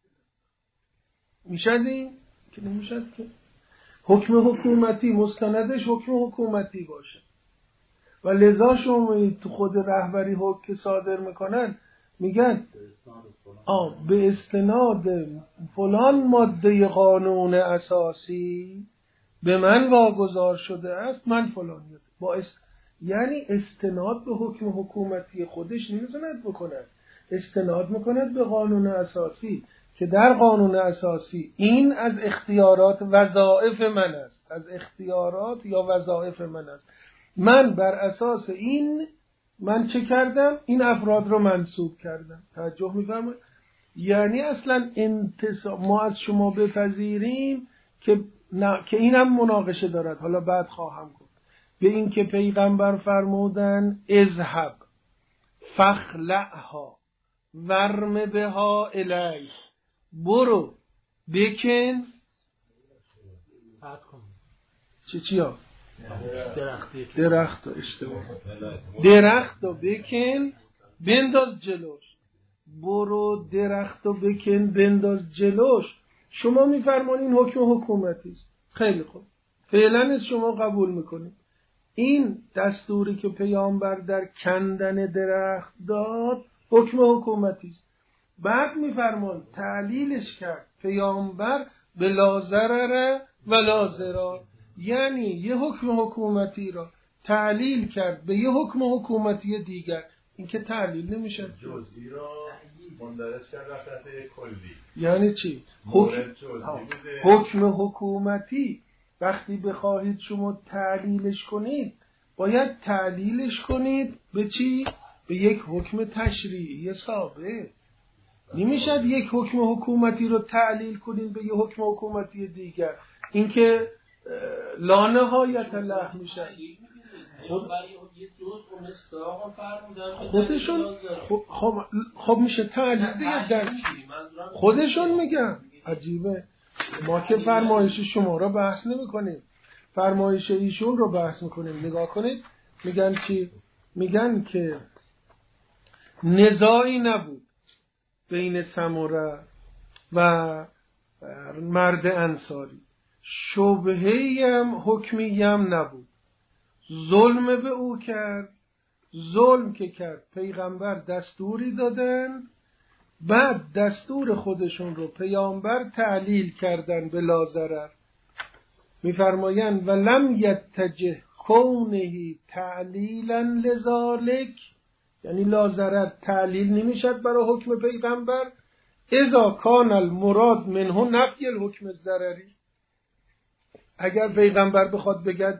میشد این؟ که نمیشد که حکم حکومتی مستندش حکم حکومتی باشه و لذا شما تو خود رهبری حکم صادر میکنن میگن آه به استناد فلان ماده قانون اساسی به من واگذار شده است، من فلانیت با است... یعنی استناد به حکم حکومتی خودش نمیتوند بکند، استناد میکند به قانون اساسی که در قانون اساسی این از اختیارات وظایف من است، از اختیارات یا وظایف من است. من بر اساس این من چه کردم؟ این افراد رو منصوب کردم. توجه می‌فرمایید؟ یعنی اصلا انتصاب ما از شما بپذیریم که نه که اینم مناقشه دارد، حالا بعد خواهم گفت، به این که پیغمبر فرمودن اذهب فخلعها ورم بها الیه، برو بکن چی چیا درخت و اشتباه درخت و بکن بنداز جلوش، برو درخت و بکن بنداز جلوش. شما میفرمایید این حکم حکومتی است. خیلی خوب، فعلا شما قبول میکنید این دستوری که پیامبر در کندن درخت داد حکم حکومتی است. بعد میفرمان تعلیلش کرد پیامبر به لا ضرر و لا ضرار، یعنی یه حکم حکومتی را تعلیل کرد به یه حکم حکومتی دیگر. این که تعلیل نمیشه، جزئی را مندرج کرد وقت کلی. یعنی چی؟ حکم... حکم حکومتی وقتی بخواهید شما تعلیلش کنید باید تعلیلش کنید به چی؟ به یک حکم تشریعی ثابت. نمیشد یک حکم حکومتی رو تعلیل کنید به یک حکم حکومتی دیگر، این که لا نهایت له میشه. خود خودشون خب خب میشه تعلیل دیگه در خودشون میگن. عجیبه، ما که فرمایش شما رو بحث نمی کنیم، فرمایش ایشون رو بحث میکنیم. نگاه کنید میگن چی؟ میگن که نزاعی نبود بین سمره و مرد انصاری، شبهه‌ای هم حکمی هم نبود، ظلم به او کرد. ظلم که کرد پیغمبر دستوری دادن، بعد دستور خودشون رو پیامبر تعلیل کردن به لا ضرر. میفرمایند ولم یتجه کونه تعلیلا لذالک، یعنی لا ضرر تعلیل نمیشد برای حکم پیغمبر اذا کان المراد منه نفی الحکم الضرری. اگر پیغمبر بخواد بگد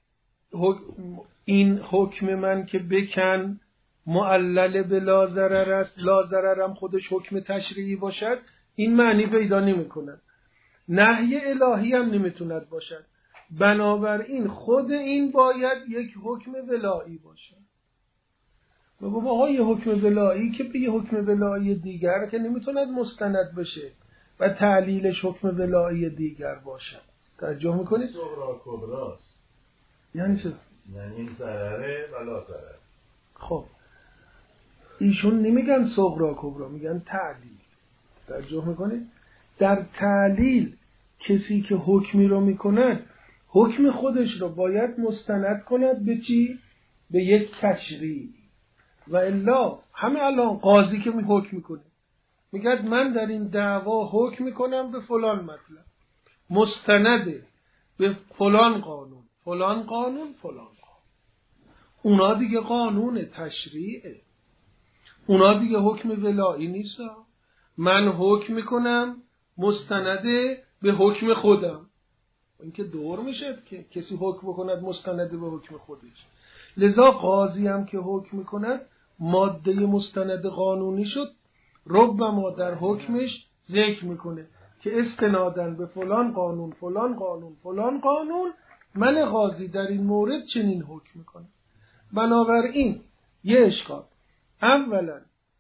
این حکم من که بکن معلل به لا ضرر است، لا ضرر هم خودش حکم تشریعی باشد، این معنی پیدا نمی کند. نهی الهی هم نمیتوند باشد. بنابراین خود این باید یک حکم ولایی باشد. بگو آقا یه حکم ولایی که به یه حکم ولایی دیگر که نمیتوند مستند بشه و تعلیلش حکم ولایی دیگر باشد. توجه میکنید؟ صغرا کبراست. یعنی چه؟ یعنی ضرره و لا ضرر. خب ایشون نمیگن صغرا کبرا، میگن تعلیل. توجه میکنید؟ در تعلیل کسی که حکمی رو میکند حکم خودش رو باید مستند کند به چی؟ به یک تشریع. و الا همه الان قاضی که می حکم میکنه میگه من در این دعوا حکم میکنم به فلان مطلب، مستنده به فلان قانون فلان قانون فلان قانون. اونا دیگه قانون تشریعه، اونا دیگه حکم ولایی نیست. من حکم میکنم مستنده به حکم خودم. این که دور میشه که کسی حکم بکند مستنده به حکم خودش. لذا قاضی هم که حکم میکند ماده مستند قانونی شد، ربما در حکمش ذکر میکنه که استنادن به فلان قانون فلان قانون فلان قانون من قاضی در این مورد چنین حکم میکنم. بنابراین یه اشکال، اولا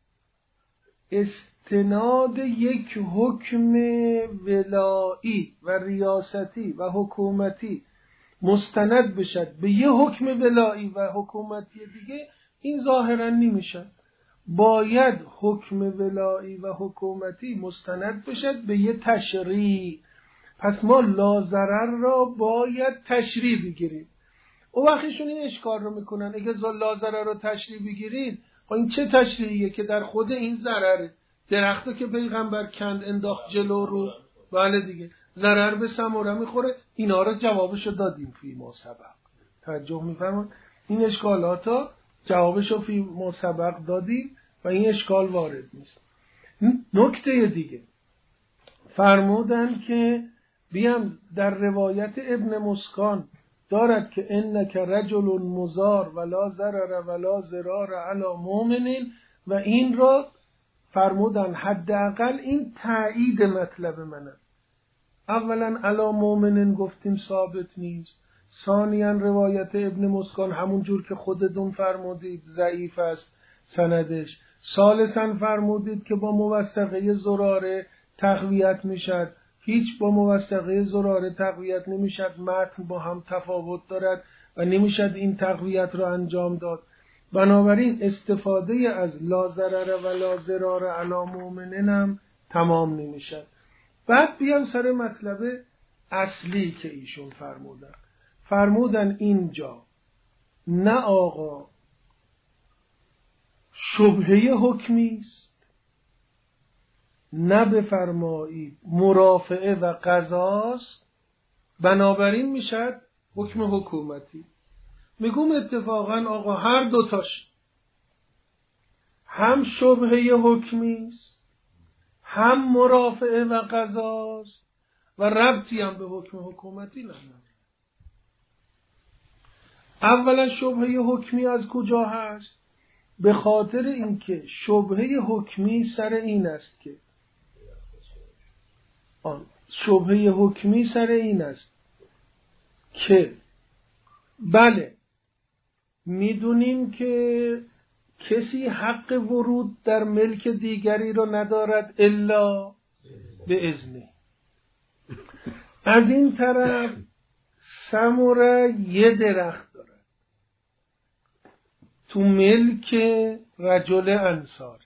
استناد یک حکم ولایی و ریاستی و حکومتی مستند بشد به یه حکم ولایی و حکومتی دیگه، این ظاهرا نمیشه. باید حکم ولایی و حکومتی مستند بشد به یه تشریع. پس ما لازرر را باید تشریع بگیریم. او وقتشون این اشکال رو میکنن اگه لازرر رو تشریع بگیرید، این چه تشریعیه که در خود این ضرره؟ درختو که پیغمبر کند انداخت جلو رو، بله دیگه ضرر به ثمره میخوره. اینا رو جوابشو دادیم فی ما سبق. توجه میفرمایید؟ این اشکالات جوابشو فی ما سبق دادیم و این اشکال وارد نیست. نکته دیگه فرمودن که بیام در روایت ابن مسکان دارد که انک رجل مزار ولا ضرر ولا ضرار علی مؤمن، و این را فرمودن حداقل این تایید مطلب من است. اولا علی مؤمن گفتیم ثابت نیست، ثانیا روایت ابن مسکان همون جور که خودتون فرمودید ضعیف است سندش، ثالثا فرمودید که با موثقه زراره تقویت میشد، هیچ با موثقه زراره تقویت نمیشد، متن با هم تفاوت دارد و نمیشد این تقویت را انجام داد. بنابراین استفاده از لا ضرر و لا ضرار علی مؤمنین هم تمام نمیشد. بعد بیان سر مطلب اصلی که ایشون فرمودن. فرمودن اینجا نه آقا شبهه حکمی است، نه بفرمایید مرافعه و قضاست، بنابراین میشد حکم حکومتی. میگم اتفاقا آقا هر دوتاش هم شبهه حکمی است، هم مرافعه و قضاست و ربطی هم به حکم حکومتی نداره. اولا شبهه حکمی از کجا هست؟ به خاطر اینکه شبهه حکمی سر این است که آن شبهه حکمی سر این است که بله میدونیم که کسی حق ورود در ملک دیگری رو ندارد الا به اذنه. از این طرف سمره یه درخت دارد تو ملک رجل انصاری،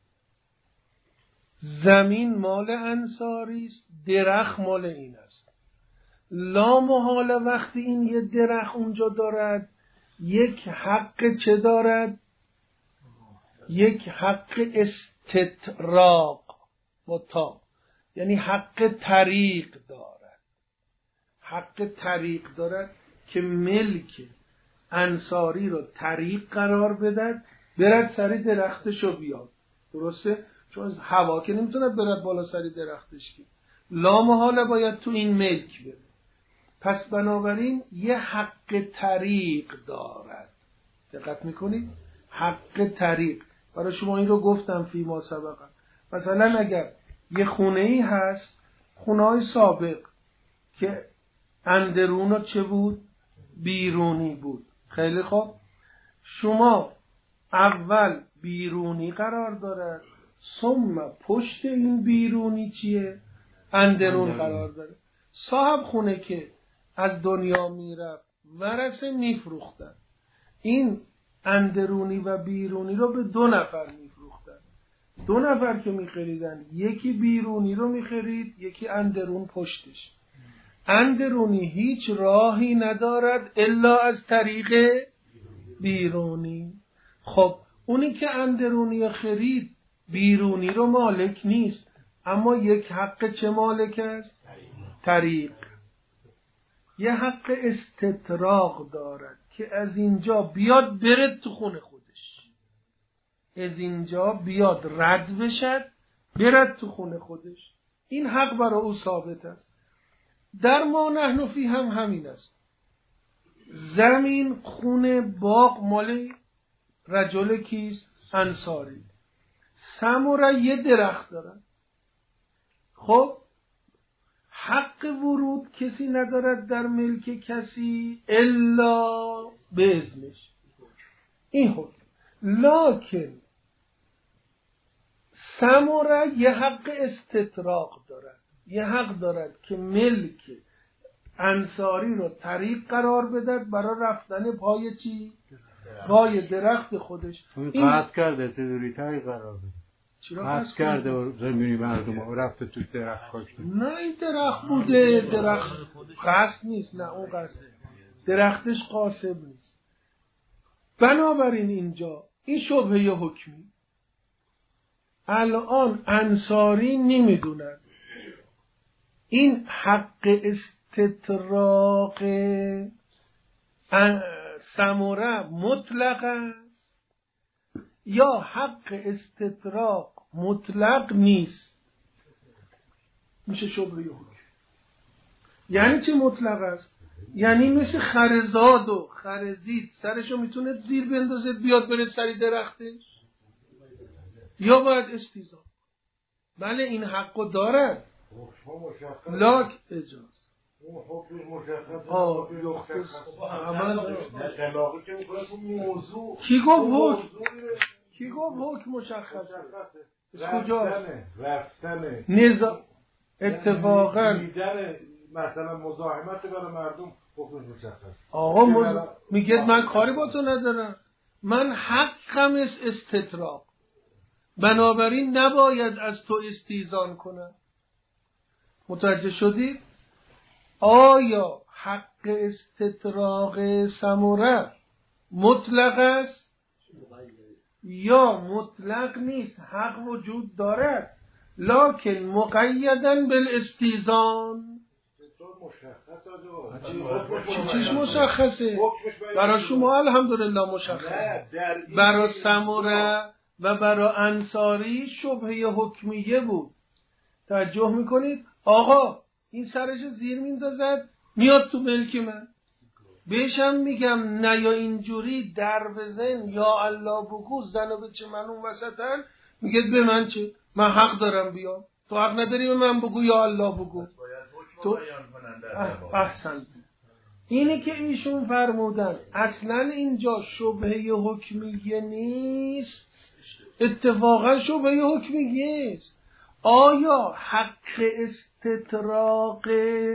زمین مال انصاری است، درخت مال این است. لا محاله وقتی این یه درخت اونجا دارد یک حق چه دارد؟ یک حق استطراق با تا، یعنی حق طریق دارد. حق طریق دارد که ملک انصاری رو طریق قرار بدد، برد سری درختشو بیاد. درسته؟ چون از هوا که نمیتونه برد بالا سری درختش که لا محاله باید تو این ملک بره. پس بنابراین یه حق طریق دارد. دقت میکنید؟ حق طریق. برای شما این رو گفتم فی ما سبقا. مثلا اگر یه خونه ای هست، خونه های سابق که اندرون چه بود؟ بیرونی بود. خیلی خوب، شما اول بیرونی قرار دارد، ثم پشت این بیرونی چیه؟ اندرون قرار داره. صاحب خونه که از دنیا میرفت ورثه میفروختن، این اندرونی و بیرونی رو به دو نفر میفروختن. دو نفر که میخریدن، یکی بیرونی رو میخرید، یکی اندرون پشتش. اندرونی هیچ راهی ندارد الا از طریق بیرونی. خب اونی که اندرونی خرید بیرونی رو مالک نیست، اما یک حق چه مالک است؟ طریق. یه حق استطراق دارد که از اینجا بیاد برد تو خونه خودش، از اینجا بیاد رد بشد برد تو خونه خودش. این حق برای او ثابت است. در ما نحن فی هم همین است. زمین خونه باغ مال رجل کیست؟ انصاری. سمورا یه درخت دارن. خب حق ورود کسی ندارد در ملک کسی الا به اذنش. این حکم. لکن سمورا یه حق استطراق دارد، یه حق دارد که ملک انصاری رو طریق قرار بدد برای رفتن پای چی؟ پای درخت خودش. این قصد کرده چجوری طریق قرار بده؟ قصد کرده و زمینی مردم ها رفته توی درخت کاشته. نه این درخت بوده، درخت قصد نیست. نه اون قصد درختش قاصد نیست. بنابراین اینجا این شبهه حکمی. الان انصاری نمیدونن این حق استطراق سموره مطلق است یا حق استطراق مطلق نیست. میشه شبهه حکم. یعنی چی مطلق است؟ یعنی مثل خرزاد و خرزید سرشو میتونه زیر بندازه بیاد بره سری درختش، یا باید استیضاح؟ بله این حقو دارد لاک اجاز اون حکم مشخص آه یختص عمل موضوع. کی گفت حکم؟ کی گفت حکم مشخصه؟ کجا؟ رفتن نزا اتفاقا دیدن مثلا مزاحمت برای مردم حکم مشخص. آقا مز... میگه من کاری با تو ندارم، من حقم است استطراق، بنابراین نباید از تو استیزان کنم. متوجه شدید؟ آیا حق استطراق سموره مطلق است یا مطلق نیست؟ حق وجود دارد لکن مقیدا بالاستیزان. چیش مشخصه؟ برای شما الحمدلله مشخصه، برای سموره و برای انصاری شبهه حکمیه بود. توجه میکنید؟ آقا این سرش زیر میندازد میاد تو ملک من، بهشم میگم نه یا اینجوری در بزن یا الله بگو زن و بچه من اون وسطن، میگه به من چه؟ من حق دارم بیام، تو حق نداری به من بگو یا الله بگو. تو احسن. اینی که ایشون فرمودن اصلا اینجا شبهه حکمیه نیست، اتفاقا شبهه حکمیه است. آیا حق استطراق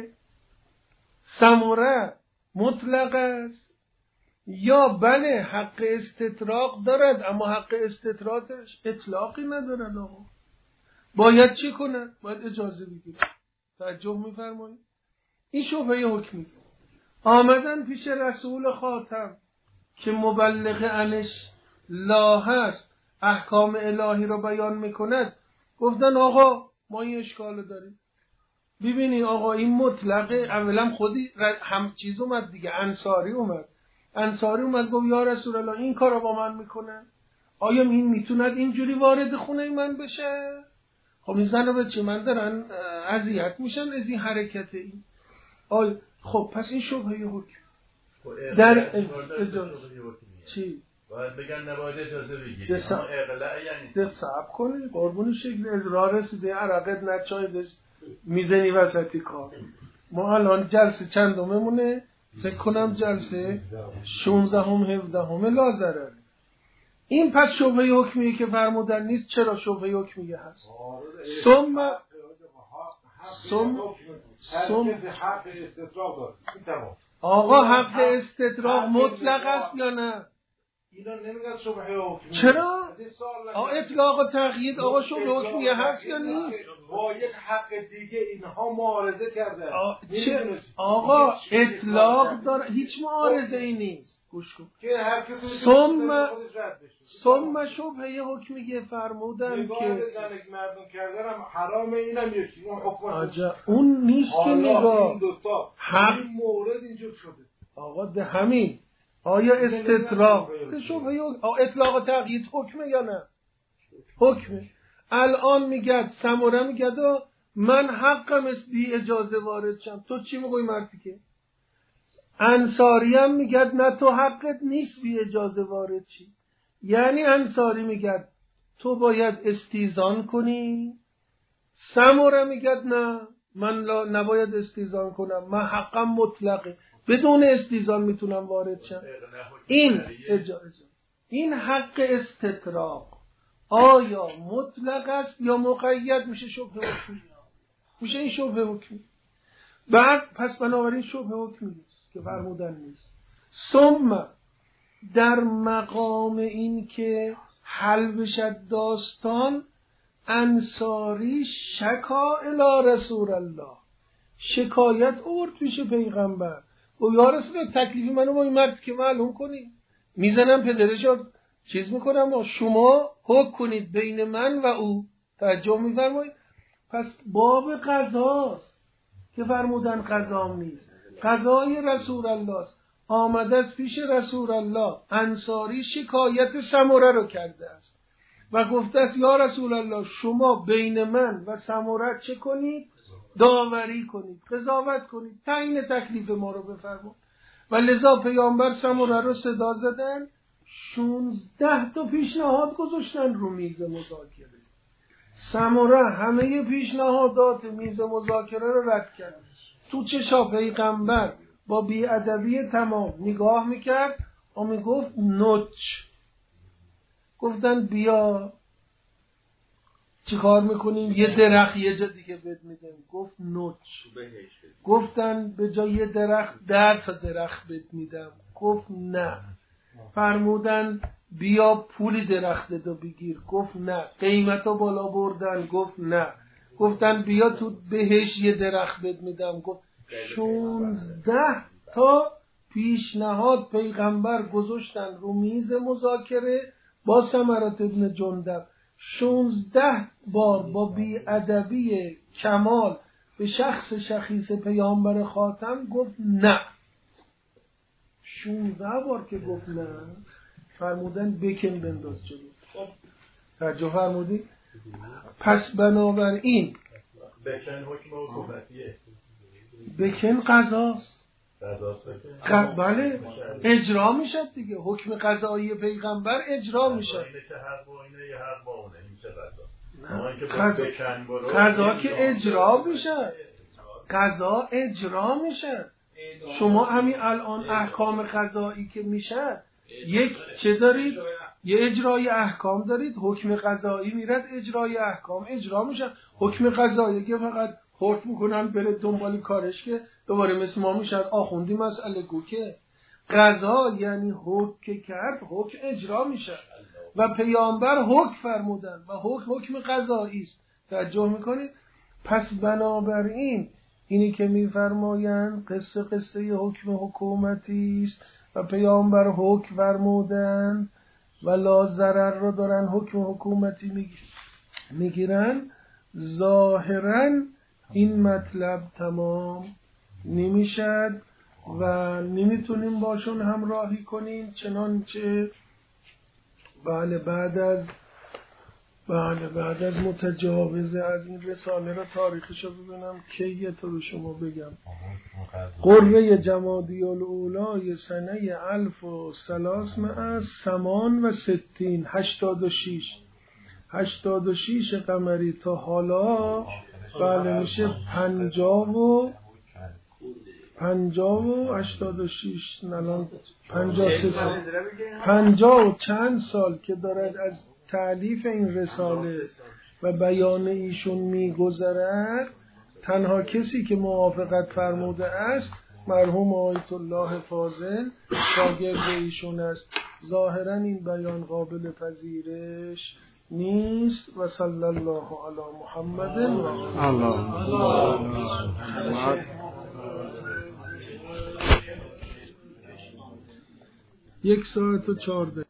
سموره مطلق است یا بله حق استطراق دارد اما حق استطراقش اطلاقی ندارد؟ آقا باید چی کنن؟ باید اجازه بگیرن. توجه میفرمایید؟ این شبهه حکمی. آمدن پیش رسول خاتم که مبلغ انش لا هست، احکام الهی رو بیان میکند، گفتن آقا ما این اشکال داریم. ببینی آقا این مطلقه. اولا خودی هم چیز اومد دیگه، انصاری اومد انصاری اومد گفت یا رسول الله این کارو با من میکنه، آیا این میتوند اینجوری وارد خونه من بشه؟ خب این زن و بچه من دارن اذیت میشن از این حرکت این. آیا خب پس این شبهه حکم در اجازه چی؟ باید بگن نباید اجازه بگیری، اما اقلاع یعنی ده صبر کنی قربون شکل ازرار رسیده عرقت نچای دست میزنی وسطی کار. ما الان جلسه چندمه مونه؟ فکر کنم جلسه شونزده هم هفده همه لازره. این پس شبهه حکمیه که فرمودن نیست. چرا شبهه حکمیه هست؟ ثم ثم ثم حق استطراق داره. آقا حق استطراق مطلق است یا نه؟ اینا نمیگن شبهه حکمی. چرا؟ آقا اطلاق و تقیید آقا شبهه حکمیه هست یا نیست؟ با یک حق دیگه اینها معارضه کرده. آقا اطلاق داره، هیچ معارضه ای نیست. گوش کن. که هر کسی ثم ثم شبهه حکمیه فرمودن که زنک مردم کردن هم حرام، اینم یکی اون حکم اون نیست که نگاه حق این مورد اینجور شده. آقا ده همین آیا استطراق شبهه اطلاق و تقیید حکمه یا نه؟ حکمه. الان میگد سموره میگد من حقم است بی اجازه وارد شم، تو چی میگوی مرتی که انصاری هم میگد نه تو حقت نیست بی اجازه وارد چی. یعنی انصاری میگد تو باید استیزان کنی، سموره میگد نه من نباید استیزان کنم، من حقم مطلقه، بدون استیزان میتونم وارد شم. این اجازه، این حق استطراق آیا مطلق است یا مقید؟ میشه شبهه حکمی، میشه این شبهه حکمی. بعد پس بنابراین شبهه حکمی نیست که فرمودن نیست. ثم در مقام این که حل بشد داستان، انصاری شکا الی رسول الله، شکایت آورد پیش پیغمبر و یا رسول الله تکلیف منو با این مرد که معلوم کنی، میزنم پدرشو چیز میکنم و شما حکم کنید بین من و او. توجه میفرمایید؟ پس باب قضاست که فرمودن قضا نیست، قضای رسول الله است. آمده است پیش رسول الله، انصاری شکایت سمره رو کرده است و گفته است یا رسول الله شما بین من و سمره چه کنید؟ داوری کنید، قضاوت کنید، تعیین تکلیف ما رو بفرمایید. و لذا پیامبر سمره رو صدا زدن، شانزده تا پیشنهاد گذاشتن رو میز مذاکره. سمره همه پیشنهادات میز مذاکره رو رد کرد. تو چشا پیغمبر با بی‌ادبی تمام نگاه میکرد و میگفت نوچ. گفتن بیا چی کار میکنیم؟ یه درخت یه جا دیگه بد میدیم. گفت نوچ. گفتن به جای یه درخت در تا درخت بد میدم. گفت نه. فرمودن بیا پولی درخت دو بگیر. گفت نه. قیمتو بالا بردن. گفت نه. گفتن بیا تو بهش یه درخت بد میدم. گفت شونزده تا پیشنهاد پیغمبر گذاشتن رو میز مذاکره با سمرة ابن جندب. شونزده بار با بی‌ادبی کمال به شخص شخیص پیامبر خاتم گفت نه. شونزده بار که گفت نه، فرمودن بکن بنداز جلو. توجه فرمودی؟ پس بنابراین بکن حکم حکومتیه، بکن قضاست. قضاست بله اجرا میشد دیگه. حکم قضایی پیغمبر اجرا میشد. اینه که حق با اینه یه حق با اونه، این چه قضا؟ قضا قضا که اجرا میشد، قضا اجرا میشد. شما همین الان احکام قضایی که میشد، یک چه دارید؟ یه اجرای احکام دارید، حکم قضایی میرد اجرای احکام اجرا میشن. حکم قضایی که فقط حکم میکنن بره دنبال کارش که دوباره مثل ما میشن آخوندی مسئله گو که قضا یعنی حکم کرد حکم اجرا میشه و پیامبر حکم فرمودن و حکم حکم قضایی است. توجه میکنید؟ پس بنابراین اینی که میفرمایند قصه قصه حکم حکومتی است و پیامبر حکم فرمودن و لا ضرر رو دارن حکم حکومتی میگیرن، ظاهرا این مطلب تمام نمیشد و نمیتونیم باشون همراهی کنیم. چنانچه بله بعد از بله بعد از متجاوزه از این رساله را تاریخشو ببینم کیه تو رو شما بگم. قره جمادی الاولای سنه الف و سلاسمه سمان و ستین هشتاد و شیش هشتاد و شیش قمری تا حالا بله میشه پنجاه و پنجاه و هشتاد و شیش نلان پنجاه سه سال پنجاه و چند سال که دارد از تألیف این رساله و بیان ایشون میگذرد. تنها کسی که موافقت فرموده است مرحوم آیت الله فاضل شاگرد ایشون است. ظاهرا این بیان قابل پذیرش نیست و صلی الله علی محمد الله. یک ساعت و چهارده